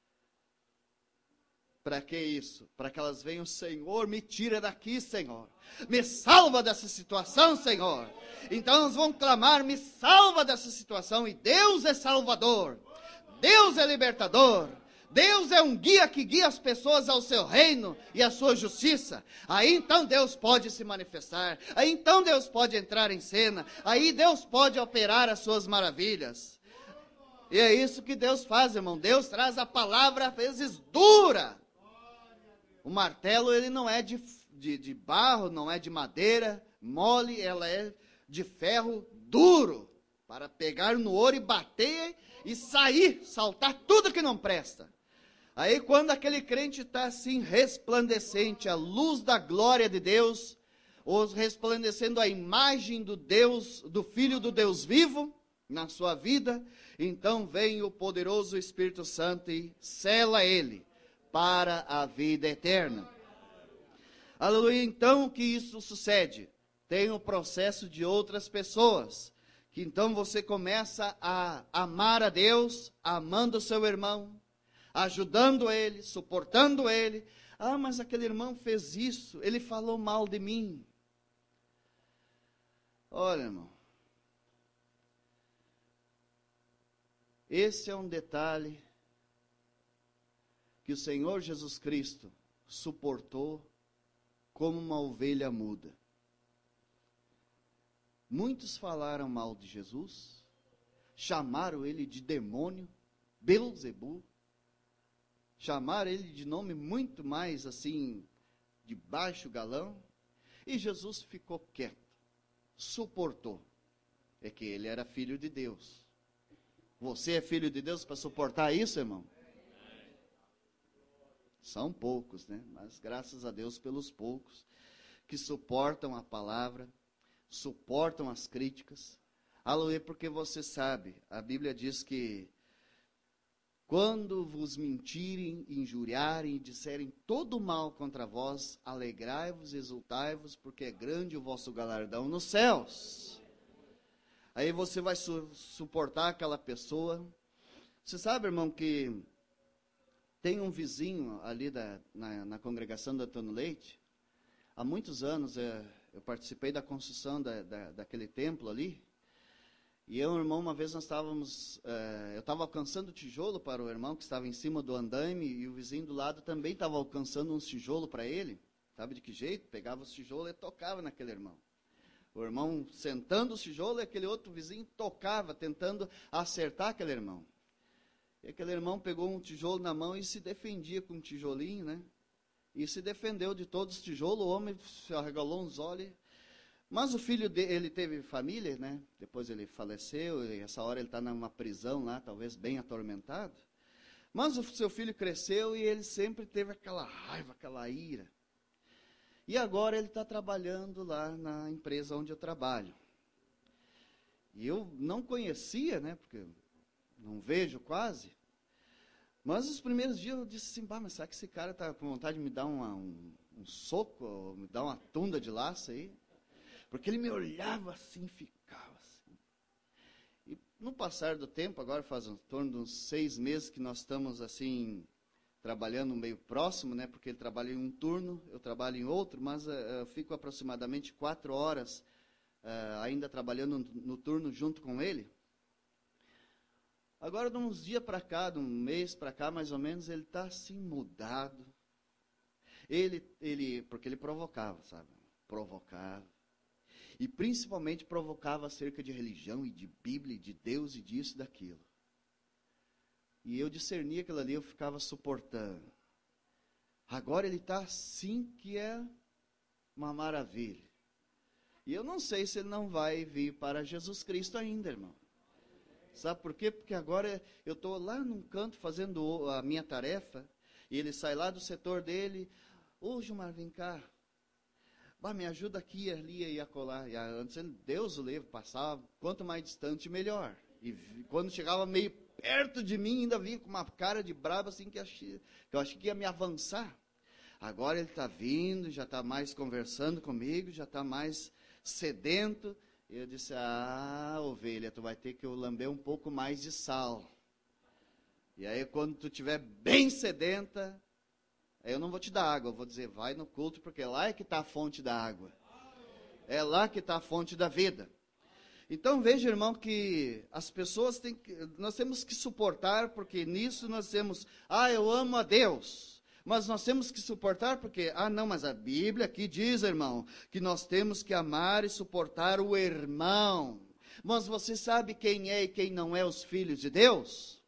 Para que isso? Para que elas venham, Senhor, me tira daqui, Senhor. Me salva dessa situação, Senhor. Então elas vão clamar, me salva dessa situação. E Deus é salvador. Deus é libertador. Deus é um guia que guia as pessoas ao seu reino e à sua justiça. Aí então Deus pode se manifestar. Aí então Deus pode entrar em cena. Aí Deus pode operar as suas maravilhas. E é isso que Deus faz, irmão. Deus traz a palavra às vezes dura. O martelo, ele não é de, de, de barro, não é de madeira mole, ela é de ferro duro, para pegar no ouro e bater e sair, saltar tudo que não presta. Aí quando aquele crente está assim, resplandecente, a luz da glória de Deus, ou resplandecendo a imagem do Deus, do Filho do Deus vivo, na sua vida, então vem o poderoso Espírito Santo e sela ele, para a vida eterna. Aleluia. Então, que isso sucede? Tem o processo de outras pessoas, que então você começa a amar a Deus, amando o seu irmão, ajudando ele, suportando ele. Ah, mas aquele irmão fez isso, ele falou mal de mim. Olha, irmão, esse é um detalhe que o Senhor Jesus Cristo suportou como uma ovelha muda. Muitos falaram mal de Jesus, chamaram ele de demônio, Belzebu, chamaram ele de nome muito mais assim, de baixo galão, e Jesus ficou quieto, suportou. É que ele era filho de Deus. Você é filho de Deus para suportar isso, irmão? São poucos, né? Mas graças a Deus pelos poucos que suportam a palavra, suportam as críticas. Aleluia, porque você sabe, a Bíblia diz que quando vos mentirem, injuriarem e disserem todo mal contra vós, alegrai-vos, exultai-vos, porque é grande o vosso galardão nos céus. Aí você vai su- suportar aquela pessoa. Você sabe, irmão, que tem um vizinho ali da, na, na congregação do Antônio Leite. Há muitos anos é, eu participei da construção da, da, daquele templo ali. E eu e o irmão, uma vez nós estávamos, é, eu estava alcançando tijolo para o irmão que estava em cima do andaime, e o vizinho do lado também estava alcançando uns tijolo para ele. Sabe de que jeito? Pegava os tijolos e tocava naquele irmão. O irmão sentando os tijolos e aquele outro vizinho tocava, tentando acertar aquele irmão. E aquele irmão pegou um tijolo na mão e se defendia com um tijolinho, né? E se defendeu de todos os tijolos, o homem se arregalou uns olhos. Mas o filho dele, ele teve família, né? Depois ele faleceu, e essa hora ele está numa prisão lá, talvez bem atormentado. Mas o seu filho cresceu e ele sempre teve aquela raiva, aquela ira. E agora ele está trabalhando lá na empresa onde eu trabalho. E eu não conhecia, né? Porque não vejo quase. Mas os primeiros dias eu disse assim, bah, mas será que esse cara está com vontade de me dar uma, um, um soco, ou me dar uma tunda de laço aí? Porque ele me olhava assim, ficava assim. E no passar do tempo, agora faz em torno de uns seis meses que nós estamos assim, trabalhando meio próximo, né? Porque ele trabalha em um turno, eu trabalho em outro, mas uh, eu fico aproximadamente quatro horas uh, ainda trabalhando no, no turno junto com ele. Agora, de uns dias para cá, de um mês para cá, mais ou menos, ele está assim, mudado. Ele, ele, porque ele provocava, sabe? Provocava. E principalmente provocava acerca de religião e de Bíblia, e de Deus e disso e daquilo. E eu discernia aquilo ali, eu ficava suportando. Agora ele está assim que é uma maravilha. E eu não sei se ele não vai vir para Jesus Cristo ainda, irmão. Sabe por quê? Porque agora eu estou lá num canto fazendo a minha tarefa, e ele sai lá do setor dele. Ô, Gilmar, vem cá. Bah, me ajuda aqui, ali e acolá. E antes ele, Deus o livre, passava, quanto mais distante, melhor. E quando chegava meio perto de mim, ainda vinha com uma cara de brabo, assim, que, achei, que eu achei que ia me avançar. Agora ele está vindo, já está mais conversando comigo, já está mais sedento. E eu disse, ah, ovelha, tu vai ter que lamber um pouco mais de sal. E aí, quando tu estiver bem sedenta, eu não vou te dar água, eu vou dizer, vai no culto, porque lá é que está a fonte da água. É lá que está a fonte da vida. Então, veja, irmão, que as pessoas têm que, nós temos que suportar, porque nisso nós temos, ah, eu amo a Deus. Mas nós temos que suportar porque, ah, não, mas a Bíblia aqui diz, irmão, que nós temos que amar e suportar o irmão. Mas você sabe quem é e quem não é os filhos de Deus?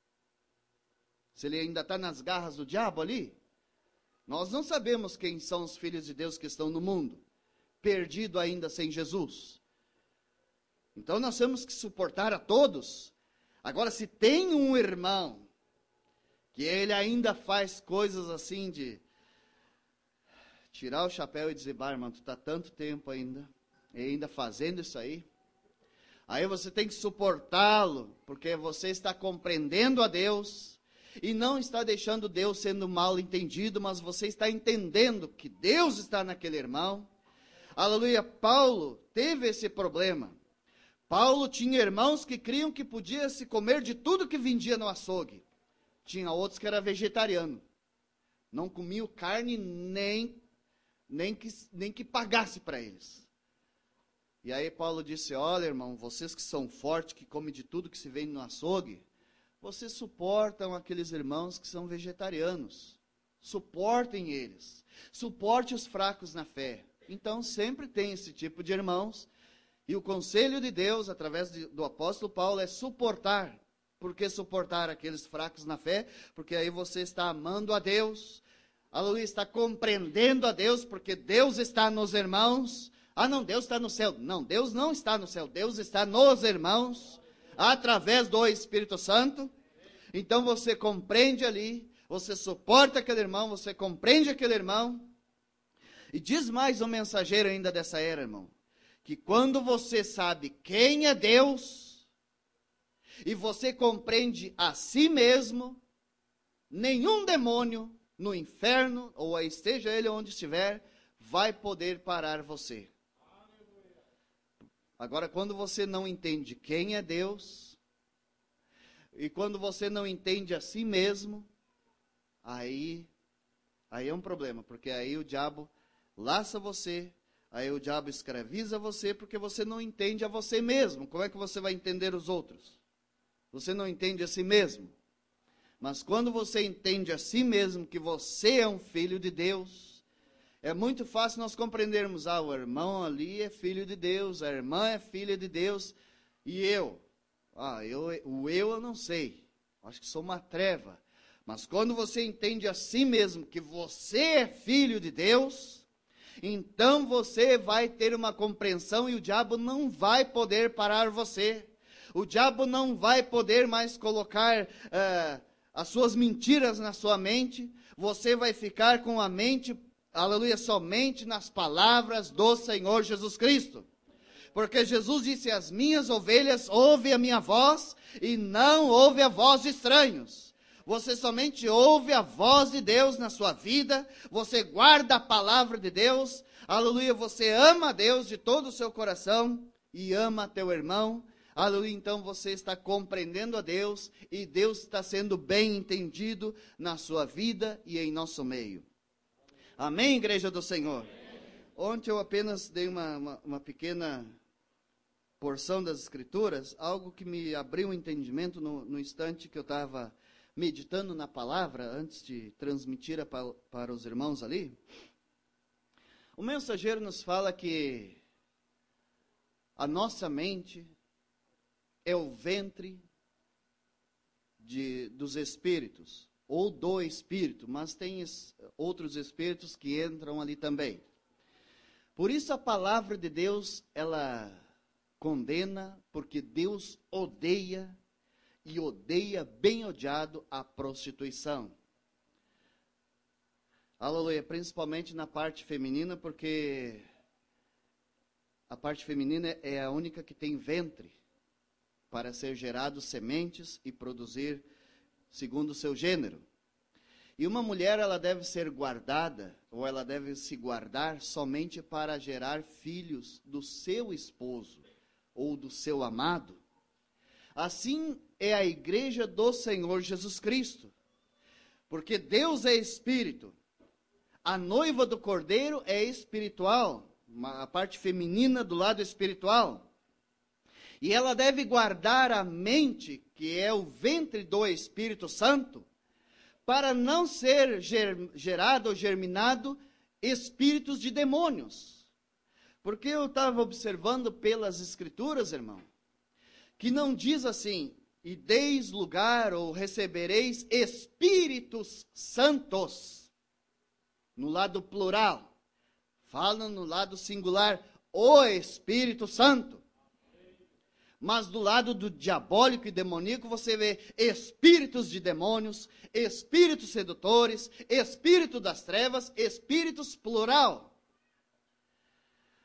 Se ele ainda está nas garras do diabo ali? Nós não sabemos quem são os filhos de Deus que estão no mundo, perdido ainda sem Jesus. Então nós temos que suportar a todos. Agora, se tem um irmão que ele ainda faz coisas assim de tirar o chapéu e dizer, bah, irmão, tu está tanto tempo ainda, e ainda fazendo isso aí. Aí você tem que suportá-lo, porque você está compreendendo a Deus, e não está deixando Deus sendo mal entendido, mas você está entendendo que Deus está naquele irmão. Aleluia, Paulo teve esse problema. Paulo tinha irmãos que criam que podia se comer de tudo que vendia no açougue. Tinha outros que era vegetariano. Não comiam carne nem, nem, que, nem que pagasse para eles. E aí Paulo disse, olha irmão, vocês que são fortes, que comem de tudo que se vende no açougue, vocês suportam aqueles irmãos que são vegetarianos. Suportem eles. Suporte os fracos na fé. Então sempre tem esse tipo de irmãos. E o conselho de Deus, através de, do apóstolo Paulo, é suportar. Por que suportar aqueles fracos na fé? Porque aí você está amando a Deus. Aleluia, está compreendendo a Deus, porque Deus está nos irmãos. Ah, não, Deus está no céu. Não, Deus não está no céu. Deus está nos irmãos, através do Espírito Santo. Então você compreende ali, você suporta aquele irmão, você compreende aquele irmão. E diz mais um mensageiro ainda dessa era, irmão, que quando você sabe quem é Deus, e você compreende a si mesmo, nenhum demônio no inferno, ou esteja ele onde estiver, vai poder parar você. Agora, quando você não entende quem é Deus, e quando você não entende a si mesmo, aí, aí é um problema, porque aí o diabo laça você, aí o diabo escraviza você, porque você não entende a você mesmo. Como é que você vai entender os outros? Você não entende a si mesmo. Mas quando você entende a si mesmo que você é um filho de Deus, é muito fácil nós compreendermos, ah, o irmão ali é filho de Deus, a irmã é filha de Deus, e eu? Ah, eu, o eu eu não sei, acho que sou uma treva. Mas quando você entende a si mesmo que você é filho de Deus, então você vai ter uma compreensão e o diabo não vai poder parar você. O diabo não vai poder mais colocar uh, as suas mentiras na sua mente. Você vai ficar com a mente, aleluia, somente nas palavras do Senhor Jesus Cristo. Porque Jesus disse, as minhas ovelhas ouvem a minha voz e não ouvem a voz de estranhos. Você somente ouve a voz de Deus na sua vida, você guarda a palavra de Deus, aleluia, você ama a Deus de todo o seu coração e ama teu irmão, aleluia, então você está compreendendo a Deus e Deus está sendo bem entendido na sua vida e em nosso meio. Amém, igreja do Senhor? Ontem eu apenas dei uma, uma, uma pequena porção das Escrituras, algo que me abriu o entendimento no, no instante que eu estava meditando na palavra, antes de transmitir a, para os irmãos ali. O mensageiro nos fala que a nossa mente é o ventre de, dos espíritos, ou do espírito, mas tem es, outros espíritos que entram ali também. Por isso a palavra de Deus, ela condena, porque Deus odeia, e odeia, bem odiado, a prostituição. Aleluia, principalmente na parte feminina, porque a parte feminina é a única que tem ventre para ser gerado sementes e produzir segundo o seu gênero. E uma mulher, ela deve ser guardada, ou ela deve se guardar somente para gerar filhos do seu esposo, ou do seu amado. Assim é a igreja do Senhor Jesus Cristo. Porque Deus é espírito. A noiva do Cordeiro é espiritual, a parte feminina do lado espiritual. E ela deve guardar a mente, que é o ventre do Espírito Santo, para não ser ger- gerado ou germinado espíritos de demônios. Porque eu estava observando pelas Escrituras, irmão, que não diz assim, e deis lugar ou recebereis espíritos santos, no lado plural. Fala no lado singular, o Espírito Santo. Mas do lado do diabólico e demoníaco, você vê espíritos de demônios, espíritos sedutores, espírito das trevas, espíritos plural.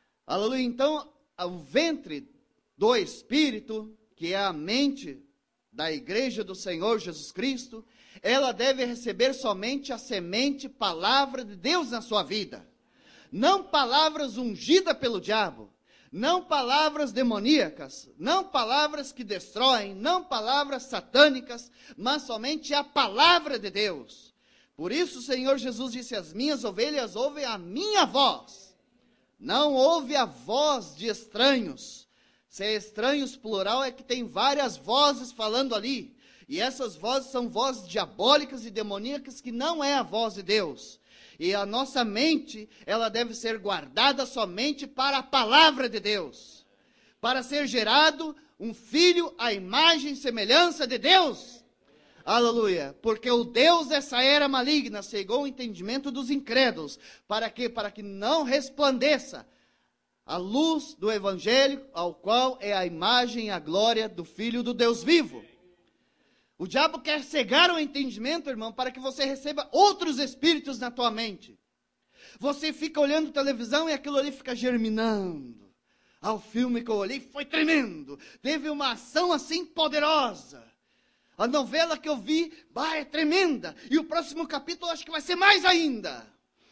Aleluia, então, o ventre do Espírito, que é a mente, da igreja do Senhor Jesus Cristo, ela deve receber somente a semente, palavra de Deus na sua vida. Não palavras ungidas pelo diabo, não palavras demoníacas, não palavras que destroem, não palavras satânicas, mas somente a palavra de Deus. Por isso o Senhor Jesus disse, as minhas ovelhas ouvem a minha voz, não ouve a voz de estranhos. Se é estranhos plural, é que tem várias vozes falando ali, e essas vozes são vozes diabólicas e demoníacas, que não é a voz de Deus. E a nossa mente, ela deve ser guardada somente para a palavra de Deus, para ser gerado um filho à imagem e semelhança de Deus. Aleluia, porque o Deus dessa era maligna cegou o entendimento dos incrédulos, para que, para que não resplandeça a luz do evangelho, ao qual é a imagem e a glória do Filho do Deus vivo. O diabo quer cegar o entendimento, irmão, para que você receba outros espíritos na tua mente. Você fica olhando televisão e aquilo ali fica germinando. Ah, o filme que eu olhei foi tremendo. Teve uma ação assim poderosa. A novela que eu vi, bah, é tremenda. E o próximo capítulo acho que vai ser mais ainda.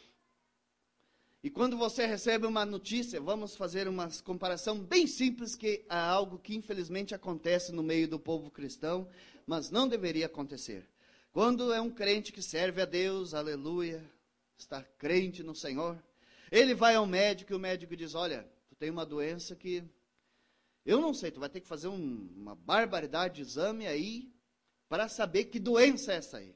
E quando você recebe uma notícia, vamos fazer uma comparação bem simples, que é algo que infelizmente acontece no meio do povo cristão, mas não deveria acontecer. Quando é um crente que serve a Deus, aleluia, está crente no Senhor, ele vai ao médico e o médico diz, olha, tu tem uma doença que, eu não sei, tu vai ter que fazer um, uma barbaridade de exame aí, para saber que doença é essa aí.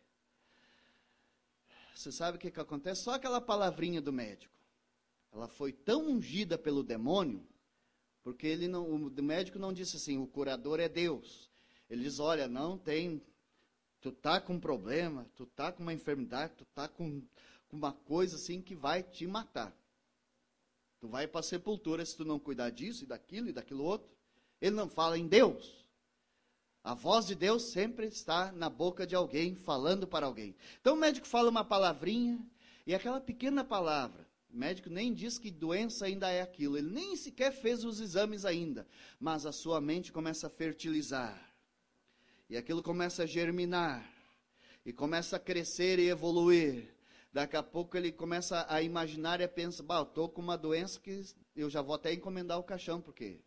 Você sabe o que, que acontece? Só aquela palavrinha do médico. Ela foi tão ungida pelo demônio, porque ele não, o médico não disse assim, o curador é Deus. Ele diz, olha, não tem, tu tá com um problema, tu tá com uma enfermidade, tu tá com, com uma coisa assim que vai te matar. Tu vai para a sepultura se tu não cuidar disso e daquilo e daquilo outro. Ele não fala em Deus. A voz de Deus sempre está na boca de alguém, falando para alguém. Então o médico fala uma palavrinha, e aquela pequena palavra, o médico nem diz que doença ainda é aquilo, ele nem sequer fez os exames ainda, mas a sua mente começa a fertilizar, e aquilo começa a germinar, e começa a crescer e evoluir. Daqui a pouco ele começa a imaginar e pensa, bah, eu estou com uma doença que eu já vou até encomendar o caixão, porque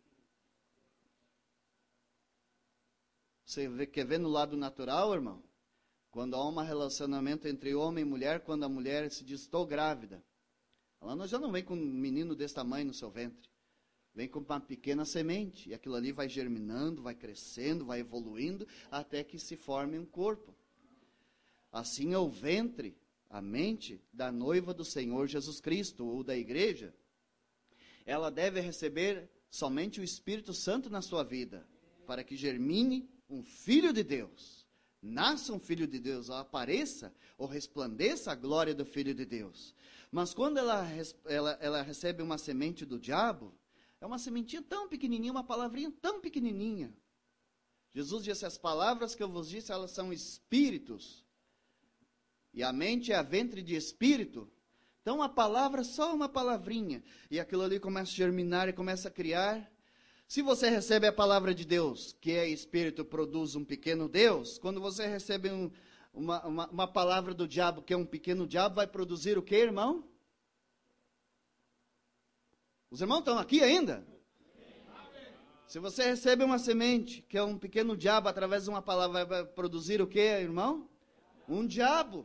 você vê, quer ver no lado natural, irmão? Quando há um relacionamento entre homem e mulher, quando a mulher se diz, estou grávida, ela já não vem com um menino desse tamanho no seu ventre. Vem com uma pequena semente. E aquilo ali vai germinando, vai crescendo, vai evoluindo, até que se forme um corpo. Assim é o ventre, a mente da noiva do Senhor Jesus Cristo, ou da igreja. Ela deve receber somente o Espírito Santo na sua vida, para que germine um filho de Deus. Nasça um filho de Deus, ou apareça, ou resplandeça a glória do Filho de Deus. Mas quando ela, ela, ela recebe uma semente do diabo, é uma sementinha tão pequenininha, uma palavrinha tão pequenininha. Jesus disse, as palavras que eu vos disse, elas são espíritos. E a mente é a ventre de espírito. Então a palavra, só uma palavrinha. E aquilo ali começa a germinar e começa a criar. Se você recebe a palavra de Deus, que é espírito, produz um pequeno Deus. Quando você recebe um... Uma, uma, uma palavra do diabo, que é um pequeno diabo, vai produzir o que, irmão? Os irmãos estão aqui ainda? Se você recebe uma semente, que é um pequeno diabo, através de uma palavra, vai produzir o que, irmão? Um diabo.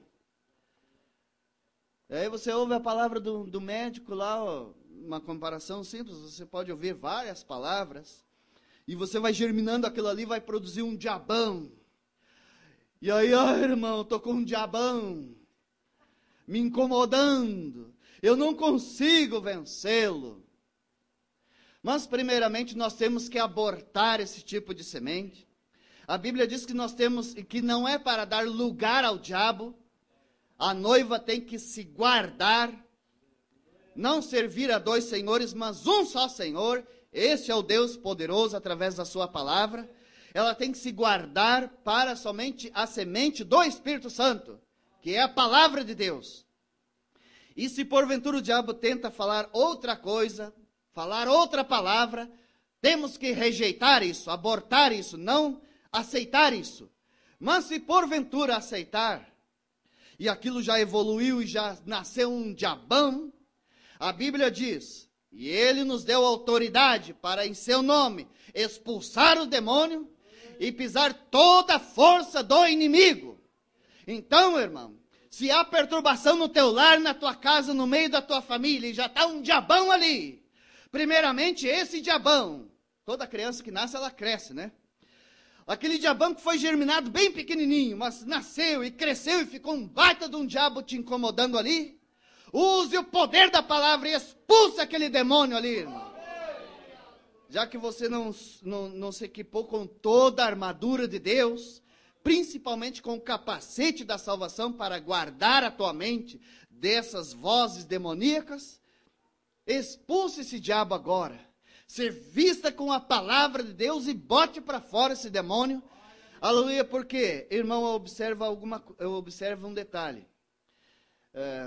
Aí você ouve a palavra do, do médico lá, ó, uma comparação simples, você pode ouvir várias palavras, e você vai germinando aquilo ali, vai produzir um diabão. E aí, ah, irmão, estou com um diabão me incomodando, eu não consigo vencê-lo. Mas, primeiramente, nós temos que abortar esse tipo de semente. A Bíblia diz que nós temos, que não é para dar lugar ao diabo, a noiva tem que se guardar, não servir a dois senhores, mas um só Senhor. Este é o Deus poderoso através da sua palavra. Ela tem que se guardar para somente a semente do Espírito Santo, que é a palavra de Deus. E se porventura o diabo tenta falar outra coisa, falar outra palavra, temos que rejeitar isso, abortar isso, não aceitar isso. Mas se porventura aceitar, e aquilo já evoluiu e já nasceu um diabão, a Bíblia diz, e ele nos deu autoridade para, em seu nome, expulsar o demônio e pisar toda a força do inimigo. Então, irmão, se há perturbação no teu lar, na tua casa, no meio da tua família, e já está um diabão ali, primeiramente esse diabão, toda criança que nasce, ela cresce, né? Aquele diabão que foi germinado bem pequenininho, mas nasceu e cresceu e ficou um baita de um diabo te incomodando ali. Use o poder da palavra e expulse aquele demônio ali, irmão. Já que você não, não, não se equipou com toda a armadura de Deus, principalmente com o capacete da salvação para guardar a tua mente dessas vozes demoníacas, expulse esse diabo agora. Se vista com a palavra de Deus e bote para fora esse demônio. Aleluia, porque, irmão, eu observo, alguma, eu observo um detalhe. É,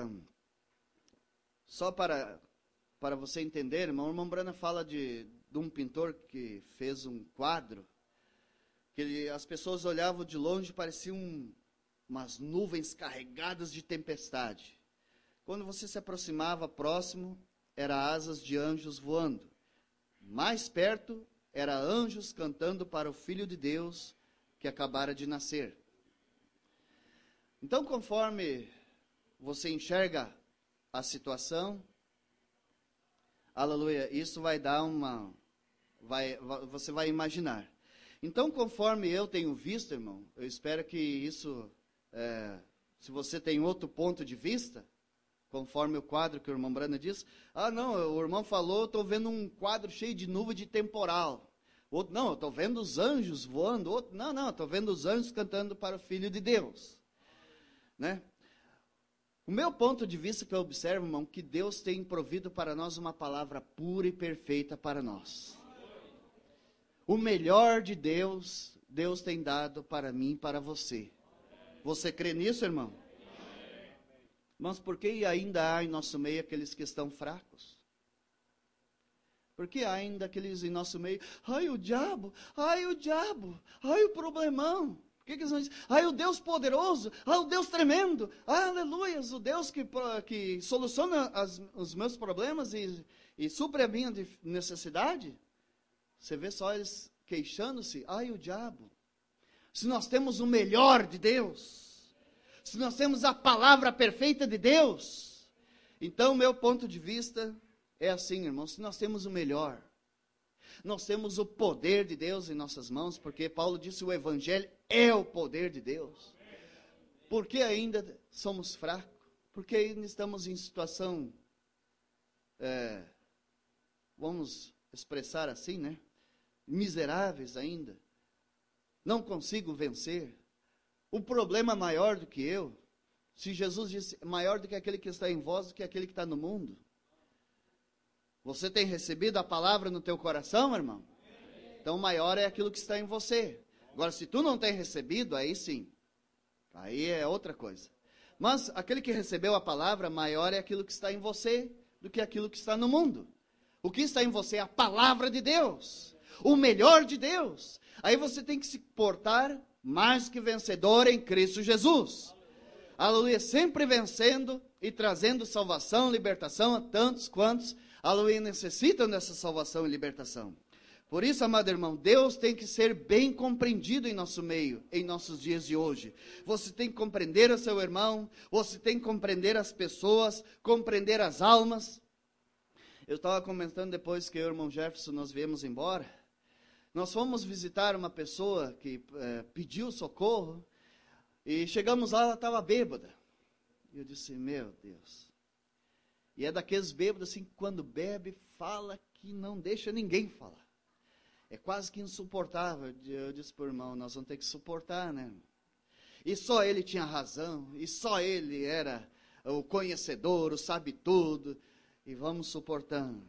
só para, para você entender, irmão, o irmão Brana fala de, de um pintor que fez um quadro, que ele, as pessoas olhavam de longe e pareciam umas nuvens carregadas de tempestade. Quando você se aproximava próximo, eram asas de anjos voando. Mais perto, era anjos cantando para o Filho de Deus que acabara de nascer. Então, conforme você enxerga a situação, aleluia, isso vai dar uma, vai, você vai imaginar. Então, conforme eu tenho visto, irmão, eu espero que isso, é, se você tem outro ponto de vista, conforme o quadro que o irmão Brana diz, ah não, o irmão falou, estou vendo um quadro cheio de nuvem de temporal. Outro, não, eu estou vendo os anjos voando. Outro, não, não, estou vendo os anjos cantando para o Filho de Deus. Né? O meu ponto de vista que eu observo, irmão, que Deus tem provido para nós uma palavra pura e perfeita para nós. O melhor de Deus, Deus tem dado para mim e para você. Você crê nisso, irmão? Mas por que ainda há em nosso meio aqueles que estão fracos? Por que há ainda aqueles em nosso meio? Ai, o diabo, ai, o diabo, ai, o problemão. Por que, que eles não dizem? Ai, o Deus poderoso, ai, o Deus tremendo, ai, aleluias, o Deus que, que soluciona as, os meus problemas e, e supre a minha necessidade. Você vê só eles queixando-se, ai, o diabo. Se nós temos o melhor de Deus, se nós temos a palavra perfeita de Deus, então meu ponto de vista é assim, irmãos, se nós temos o melhor, nós temos o poder de Deus em nossas mãos, porque Paulo disse o evangelho é o poder de Deus. Por que ainda somos fracos? Porque ainda estamos em situação, é, vamos expressar assim, né? Miseráveis ainda. Não consigo vencer. O problema maior do que eu, se Jesus disse, maior do que aquele que está em vós, do que aquele que está no mundo. Você tem recebido a palavra no teu coração, irmão? Então, maior é aquilo que está em você. Agora, se tu não tem recebido, aí sim. Aí é outra coisa. Mas, aquele que recebeu a palavra, maior é aquilo que está em você, do que aquilo que está no mundo. O que está em você é a palavra de Deus. O melhor de Deus. Aí você tem que se portar mais que vencedor em Cristo Jesus. Aleluia, sempre vencendo e trazendo salvação, libertação a tantos quantos, aleluia, necessitam dessa salvação e libertação. Por isso, amado irmão, Deus tem que ser bem compreendido em nosso meio, em nossos dias de hoje. Você tem que compreender o seu irmão, você tem que compreender as pessoas, compreender as almas. Eu estava comentando depois que eu e o irmão Jefferson nós viemos embora. Nós fomos visitar uma pessoa que é, pediu socorro, e chegamos lá, ela estava bêbada. E eu disse, meu Deus. E é daqueles bêbados assim, que quando bebe, fala que não deixa ninguém falar. É quase que insuportável. Eu disse para o irmão, nós vamos ter que suportar, né? E só ele tinha razão, e só ele era o conhecedor, o sabe tudo, e vamos suportando.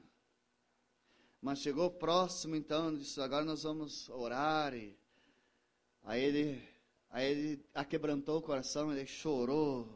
Mas chegou próximo, então, disse, agora nós vamos orar. E aí ele, aí ele aquebrantou o coração, ele chorou.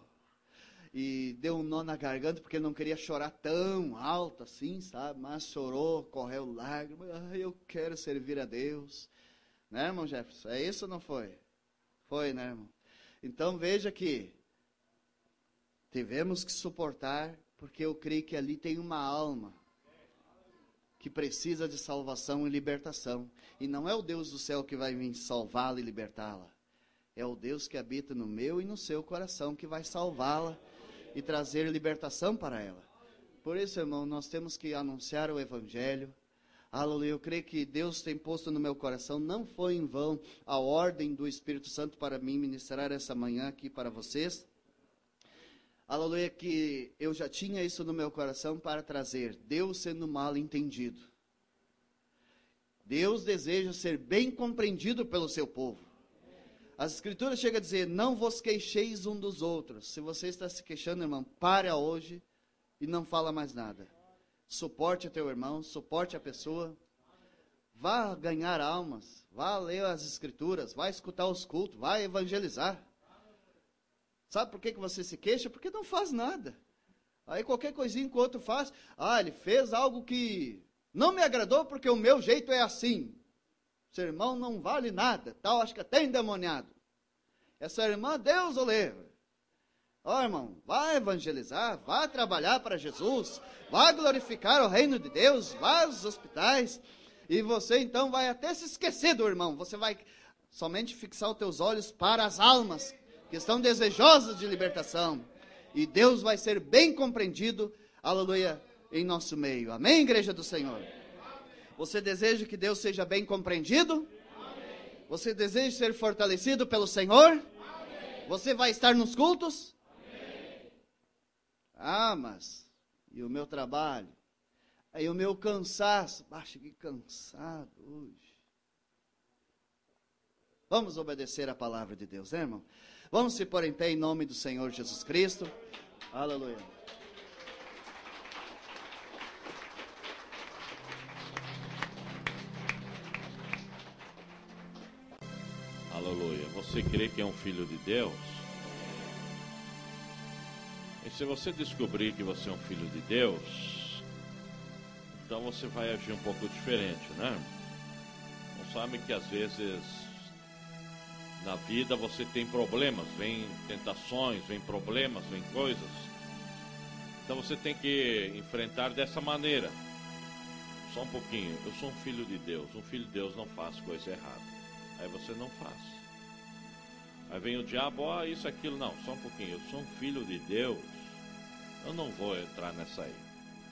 E deu um nó na garganta, porque ele não queria chorar tão alto assim, sabe? Mas chorou, correu lágrimas. Ah, eu quero servir a Deus. Né, irmão Jefferson? É isso ou não foi? Foi, né, irmão? Então veja que tivemos que suportar, porque eu creio que ali tem uma alma que precisa de salvação e libertação. E não é o Deus do céu que vai vir salvá-la e libertá-la. É o Deus que habita no meu e no seu coração que vai salvá-la e trazer libertação para ela. Por isso, irmão, nós temos que anunciar o Evangelho. Aleluia, eu creio que Deus tem posto no meu coração, não foi em vão a ordem do Espírito Santo para mim ministrar essa manhã aqui para vocês. Aleluia, que eu já tinha isso no meu coração para trazer Deus sendo mal entendido. Deus deseja ser bem compreendido pelo seu povo. As Escrituras chegam a dizer, não vos queixeis um dos outros. Se você está se queixando, irmão, para hoje e não fala mais nada. Suporte o teu irmão, suporte a pessoa. Vá ganhar almas, vá ler as Escrituras, vá escutar os cultos, vá evangelizar. Sabe por que que você se queixa? Porque não faz nada. Aí qualquer coisinha que o outro faz, ah, ele fez algo que não me agradou porque o meu jeito é assim. Seu irmão não vale nada, tal, acho que até endemoniado. Essa irmã, Deus o livre. Ó, oh, irmão, vá evangelizar, vá trabalhar para Jesus, vá glorificar o reino de Deus, vá aos hospitais, e você então vai até se esquecer do irmão. Você vai somente fixar os teus olhos para as almas que estão desejosas de libertação, e Deus vai ser bem compreendido, aleluia, em nosso meio. Amém, igreja do Senhor? Você deseja que Deus seja bem compreendido? Amém. Você deseja ser fortalecido pelo Senhor? Amém. Você vai estar nos cultos? Amém. Ah, mas, e o meu trabalho? Aí o meu cansaço, ah, cheguei cansado hoje. Vamos obedecer a palavra de Deus, né, irmão? Vamos se pôr em pé em nome do Senhor Jesus Cristo. Aleluia. Aleluia. Você crê que é um filho de Deus? E se você descobrir que você é um filho de Deus, então você vai agir um pouco diferente, né? Não sabe que às vezes na vida você tem problemas, vem tentações, vem problemas, vem coisas. Então você tem que enfrentar dessa maneira. Só um pouquinho. Eu sou um filho de Deus. Um filho de Deus não faz coisa errada. Aí você não faz. Aí vem o diabo, ó, oh, isso, aquilo. Não, só um pouquinho. Eu sou um filho de Deus. Eu não vou entrar nessa aí.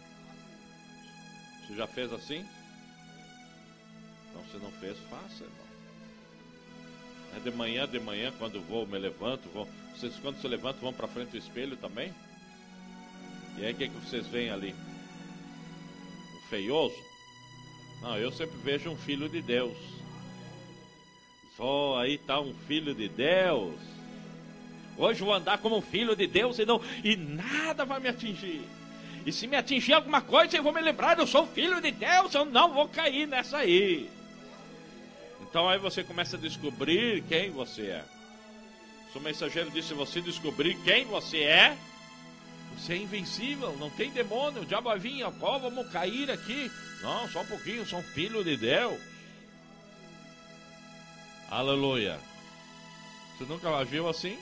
Você já fez assim? Então, se não fez, faça, irmão. É de manhã, de manhã, quando vou, me levanto, vou. Vocês, quando se levantam, vão para frente do espelho também? E aí, o que, que vocês veem ali? Um feioso? Não, eu sempre vejo um filho de Deus. Só aí está um filho de Deus. Hoje eu vou andar como um filho de Deus e, não, e nada vai me atingir. E se me atingir alguma coisa, eu vou me lembrar, eu sou filho de Deus, eu não vou cair nessa aí. Então aí você começa a descobrir quem você é. O mensageiro disse, se você descobrir quem você é, você é invencível, não tem demônio, o diabo vai vir, ó, vamos cair aqui. Não, só um pouquinho, eu sou um filho de Deus. Aleluia. Você nunca agiu assim?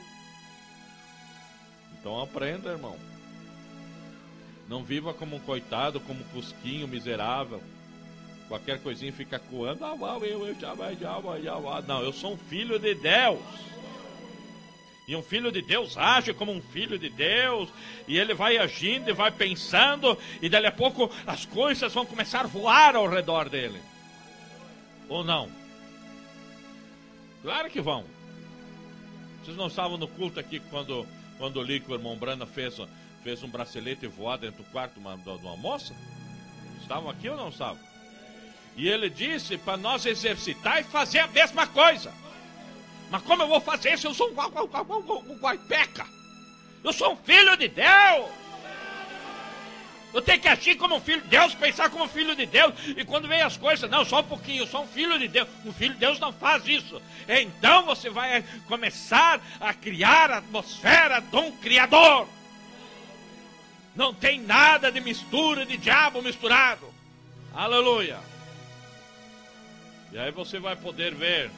Então aprenda, irmão. Não viva como um coitado, como um cusquinho miserável. Qualquer coisinha fica coando. Ah, eu, eu, já vai, já vai, já vai. Não, eu sou um filho de Deus. E um filho de Deus age como um filho de Deus. E ele vai agindo e vai pensando. E dali a pouco as coisas vão começar a voar ao redor dele. Ou não? Claro que vão. Vocês não estavam no culto aqui quando, quando o Lico, o irmão Brana, fez, fez um bracelete voar dentro do quarto de uma, de uma moça? Estavam aqui ou não estavam? E ele disse para nós exercitar e fazer a mesma coisa. Mas como eu vou fazer isso? Eu sou um guaipeca. Eu sou um filho de Deus. Eu tenho que agir como um filho de Deus, pensar como um filho de Deus. E quando vem as coisas, não, só um pouquinho, eu sou um filho de Deus. Um filho de Deus não faz isso. Então você vai começar a criar a atmosfera de um Criador. Não tem nada de mistura, de diabo misturado. Aleluia. E aí você vai poder ver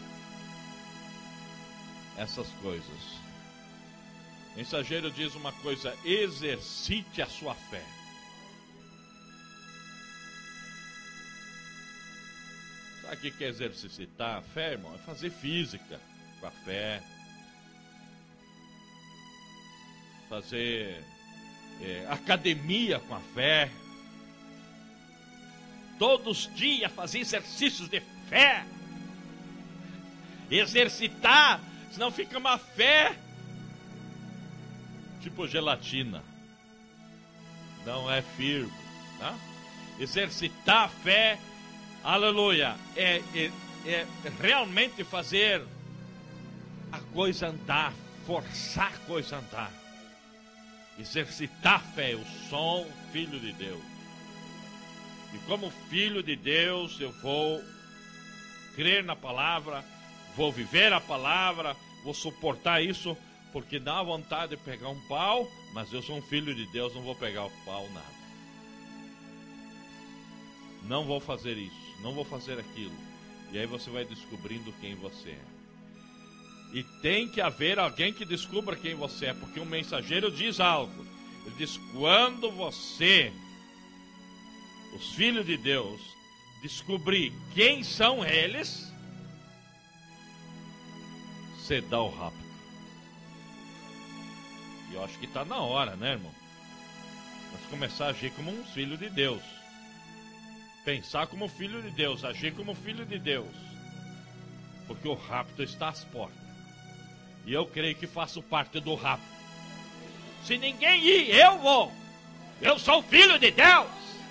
essas coisas. O mensageiro diz uma coisa: exercite a sua fé. Sabe o que é exercitar a fé, irmão? É fazer física com a fé. Fazer é, academia com a fé. Todos os dias fazer exercícios de fé. Exercitar, senão fica uma fé tipo gelatina. Não é firme, tá? Exercitar a fé, aleluia, é, é, é realmente fazer a coisa andar, forçar a coisa andar. Exercitar a fé. Eu sou um filho de Deus. E como filho de Deus, eu vou crer na palavra, vou viver a palavra, vou suportar isso, porque dá vontade de pegar um pau, mas eu sou um filho de Deus, não vou pegar o pau nada. Não vou fazer isso, não vou fazer aquilo. E aí você vai descobrindo quem você é. E tem que haver alguém que descubra quem você é, porque o mensageiro diz algo. Ele diz: quando você, os filhos de Deus, descobrir quem são eles, você dá o rápido. E eu acho que está na hora, né, irmão? Nós começar a agir como um filho de Deus. Pensar como filho de Deus, agir como filho de Deus. Porque o rapto está às portas. E eu creio que faço parte do rapto. Se ninguém ir, eu vou. Eu sou filho de Deus.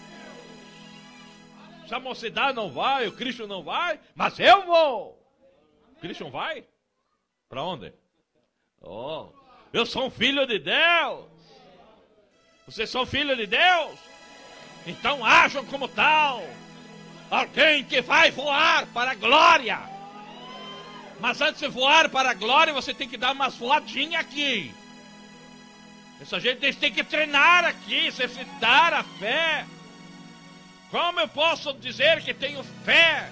Se a mocidade não vai, o Cristo não vai, mas eu vou. O Cristo vai? Para onde? Oh, eu sou um filho de Deus. Vocês são filhos de Deus? Então ajam como tal. Alguém que vai voar para a glória. Mas antes de voar para a glória, você tem que dar umas voadinhas aqui. Essa gente tem que treinar aqui, exercitar a fé. Como eu posso dizer que tenho fé?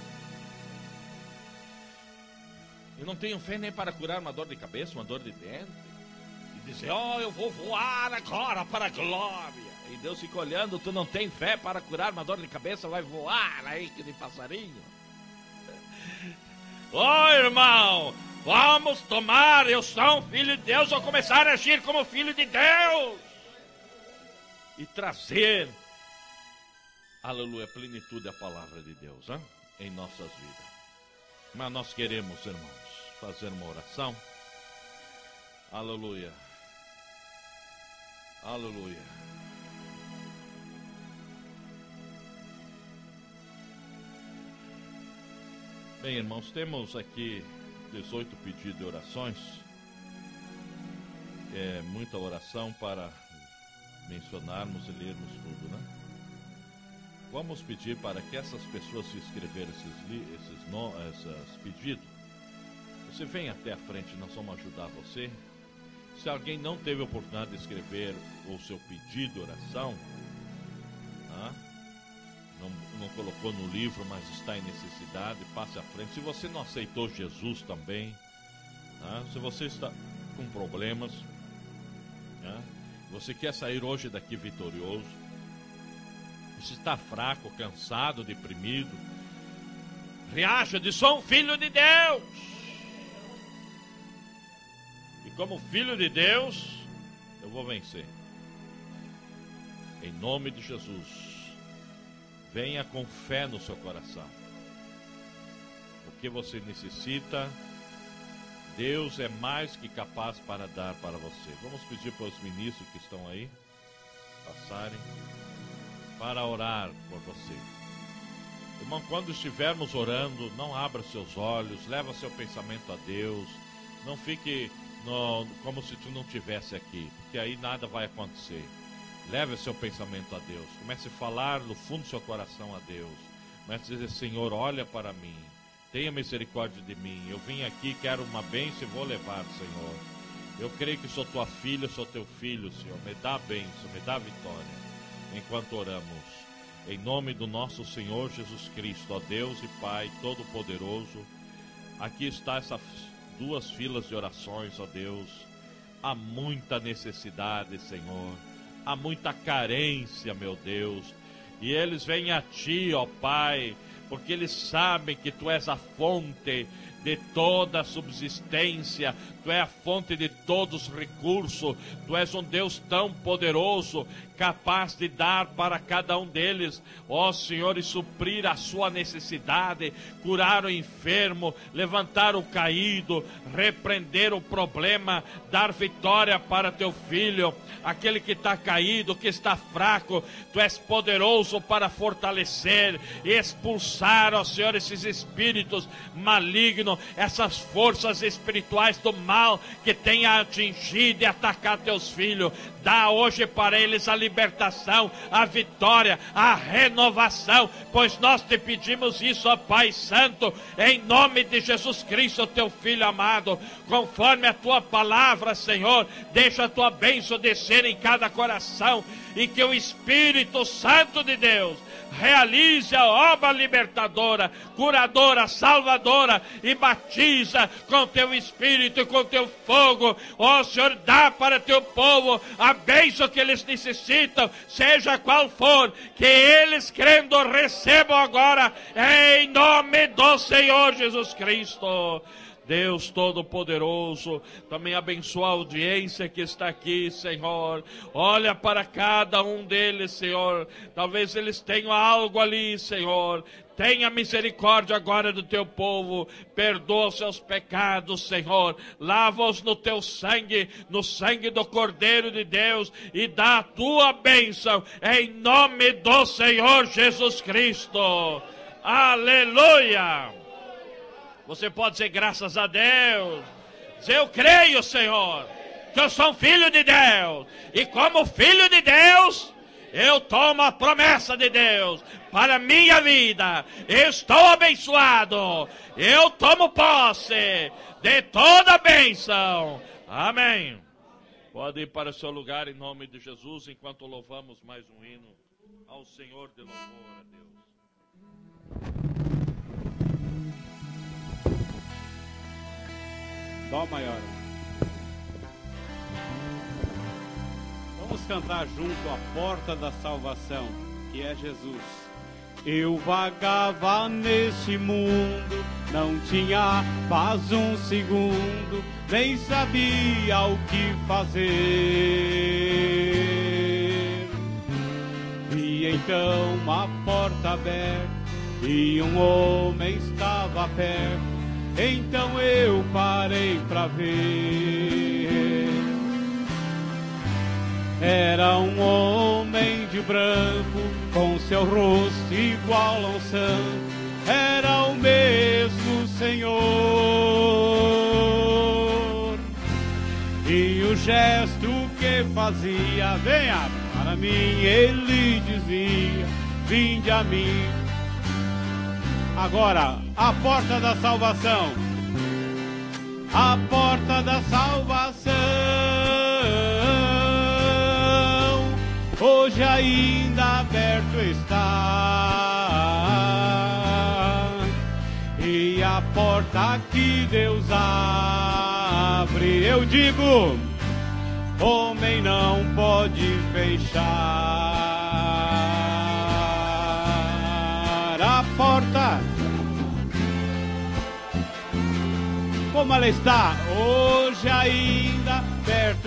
Eu não tenho fé nem para curar uma dor de cabeça, uma dor de dente. E dizer, ó, oh, eu vou voar agora para a glória. E Deus fica olhando, tu não tem fé para curar uma dor de cabeça, vai voar aí que nem passarinho. Ô oh, irmão, vamos tomar, eu sou um filho de Deus, vou começar a agir como filho de Deus. E trazer, aleluia, plenitude à palavra de Deus, hein, em nossas vidas. Mas nós queremos, irmãos, fazer uma oração. Aleluia. Aleluia. Bem, irmãos, temos aqui dezoito pedidos de orações. É muita oração para mencionarmos e lermos tudo, né? Vamos pedir para que essas pessoas se inscreverem esses, esses, no, esses pedidos. Você vem até a frente, nós vamos ajudar você. Se alguém não teve a oportunidade de escrever o seu pedido de oração, tá? não, não colocou no livro, mas está em necessidade, passe à frente. Se você não aceitou Jesus também, tá? Se você está com problemas, tá? Você quer sair hoje daqui vitorioso, você está fraco, cansado, deprimido, reaja de sou um filho de Deus. E como filho de Deus, eu vou vencer. Em nome de Jesus, venha com fé no seu coração. O que você necessita, Deus é mais que capaz para dar para você. Vamos pedir para os ministros que estão aí passarem para orar por você. Irmão, quando estivermos orando, não abra seus olhos, leva seu pensamento a Deus. Não fique no, como se tu não estivesse aqui, porque aí nada vai acontecer. Leve seu pensamento a Deus. Comece a falar no fundo do seu coração a Deus. Comece a dizer, Senhor, olha para mim. Tenha misericórdia de mim. Eu vim aqui, quero uma bênção e vou levar, Senhor. Eu creio que sou tua filha, sou teu filho, Senhor. Me dá a bênção, me dá a vitória. Enquanto oramos, Em nome do nosso Senhor Jesus Cristo, ó Deus e Pai Todo-Poderoso, aqui está essas duas filas de orações, ó Deus. Há muita necessidade, Senhor. Há muita carência, meu Deus. E eles vêm a Ti, ó Pai, porque eles sabem que Tu és a fonte de toda a subsistência, Tu és a fonte de todos os recursos, Tu és um Deus tão poderoso, capaz de dar para cada um deles, ó Senhor, e suprir a sua necessidade, curar o enfermo, levantar o caído, repreender o problema, dar vitória para Teu filho, aquele que está caído, que está fraco, Tu és poderoso para fortalecer e expulsar, ó Senhor, esses espíritos malignos, essas forças espirituais do mal que têm atingido e atacado Teus filhos. Dá hoje para eles a libertação, a vitória, a renovação, pois nós Te pedimos isso, ó Pai Santo, em nome de Jesus Cristo, Teu Filho amado, conforme a Tua palavra, Senhor. Deixa a Tua bênção descer em cada coração e que o Espírito Santo de Deus realize a obra libertadora, curadora, salvadora e batiza com Teu Espírito e com Teu fogo. Ó Senhor, dá para Teu povo a bênção que eles necessitam, seja qual for, que eles crendo recebam agora, em nome do Senhor Jesus Cristo. Deus Todo-Poderoso, também abençoa a audiência que está aqui, Senhor. Olha para cada um deles, Senhor. Talvez eles tenham algo ali, Senhor. Tenha misericórdia agora do Teu povo. Perdoa os seus pecados, Senhor. Lava-os no Teu sangue, no sangue do Cordeiro de Deus, e dá a Tua bênção, em nome do Senhor Jesus Cristo. Aleluia! Você pode dizer graças a Deus. Dizer, eu creio, Senhor, que eu sou um filho de Deus. E como filho de Deus, eu tomo a promessa de Deus para a minha vida. Eu estou abençoado. Eu tomo posse de toda a bênção. Amém. Pode ir para o seu lugar em nome de Jesus, enquanto louvamos mais um hino ao Senhor de louvor a Deus. Dó maior. Vamos cantar junto à porta da salvação, que é Jesus. Eu vagava neste mundo, não tinha paz um segundo, nem sabia o que fazer. Vi então uma porta aberta e um homem estava perto. Então eu parei pra ver. Era um homem de branco, com seu rosto igual a um santo. Era o mesmo Senhor. E o gesto que fazia, venha para mim, ele dizia, vinde a mim. Agora, a porta da salvação. A porta da salvação hoje ainda aberto está. E a porta que Deus abre, eu digo, homem não pode fechar. A porta, como ela está, hoje ainda perto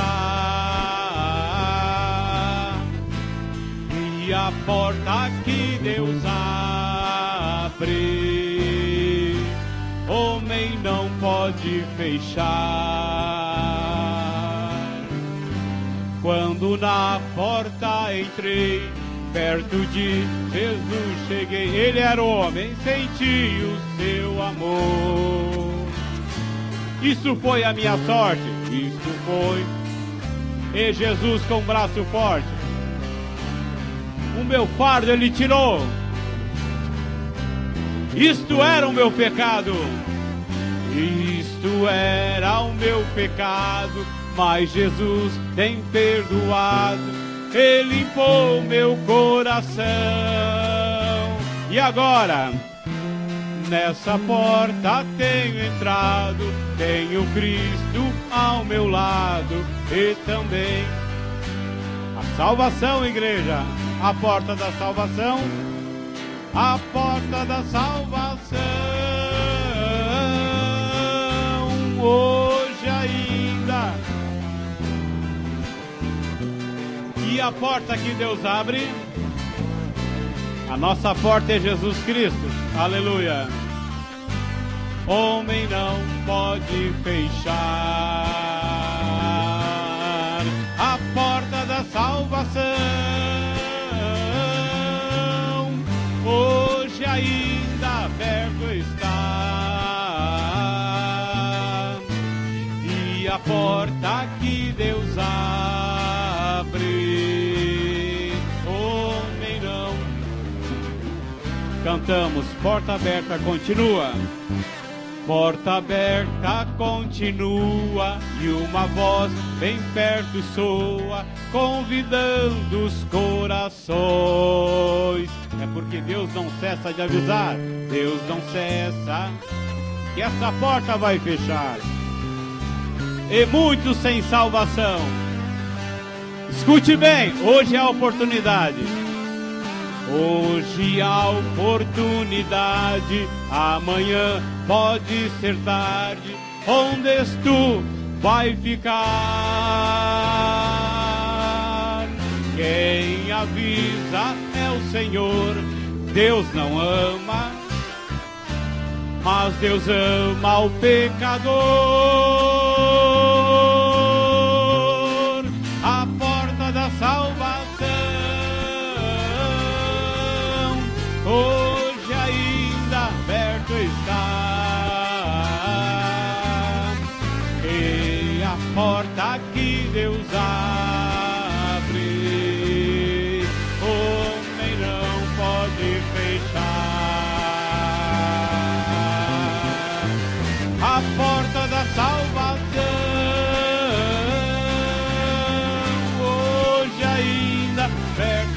está. E a porta que Deus abre, homem não pode fechar. Quando na porta entrei, perto de Jesus cheguei. Ele era homem, senti o seu amor. Isso foi a minha sorte, isso foi. E Jesus com o braço forte, o meu fardo ele tirou. Isto era o meu pecado, isto era o meu pecado, mas Jesus tem perdoado. Ele limpou meu coração. E agora, nessa porta tenho entrado, tenho Cristo ao meu lado e também a salvação, igreja, a porta da salvação, a porta da salvação. Hoje ainda. E a porta que Deus abre, a nossa porta é Jesus Cristo. Aleluia. Homem não pode fechar a porta da salvação. Hoje ainda aberto está, e a porta que Deus abre, homem não. Cantamos, porta aberta continua. Porta aberta continua, e uma voz bem perto soa, convidando os corações. É porque Deus não cessa de avisar, Deus não cessa, que essa porta vai fechar. E muitos sem salvação. Escute bem, hoje é a oportunidade. Hoje há oportunidade, amanhã pode ser tarde. Onde és tu vai ficar? Quem avisa é o Senhor. Deus não ama, mas Deus ama o pecador. A porta da salvação hoje ainda aberto está, e a porta que Deus abre, homem não pode fechar. A porta da salvação hoje ainda aberto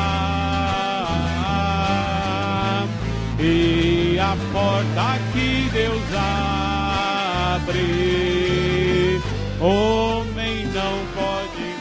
está, e a porta que Deus abre, homem não pode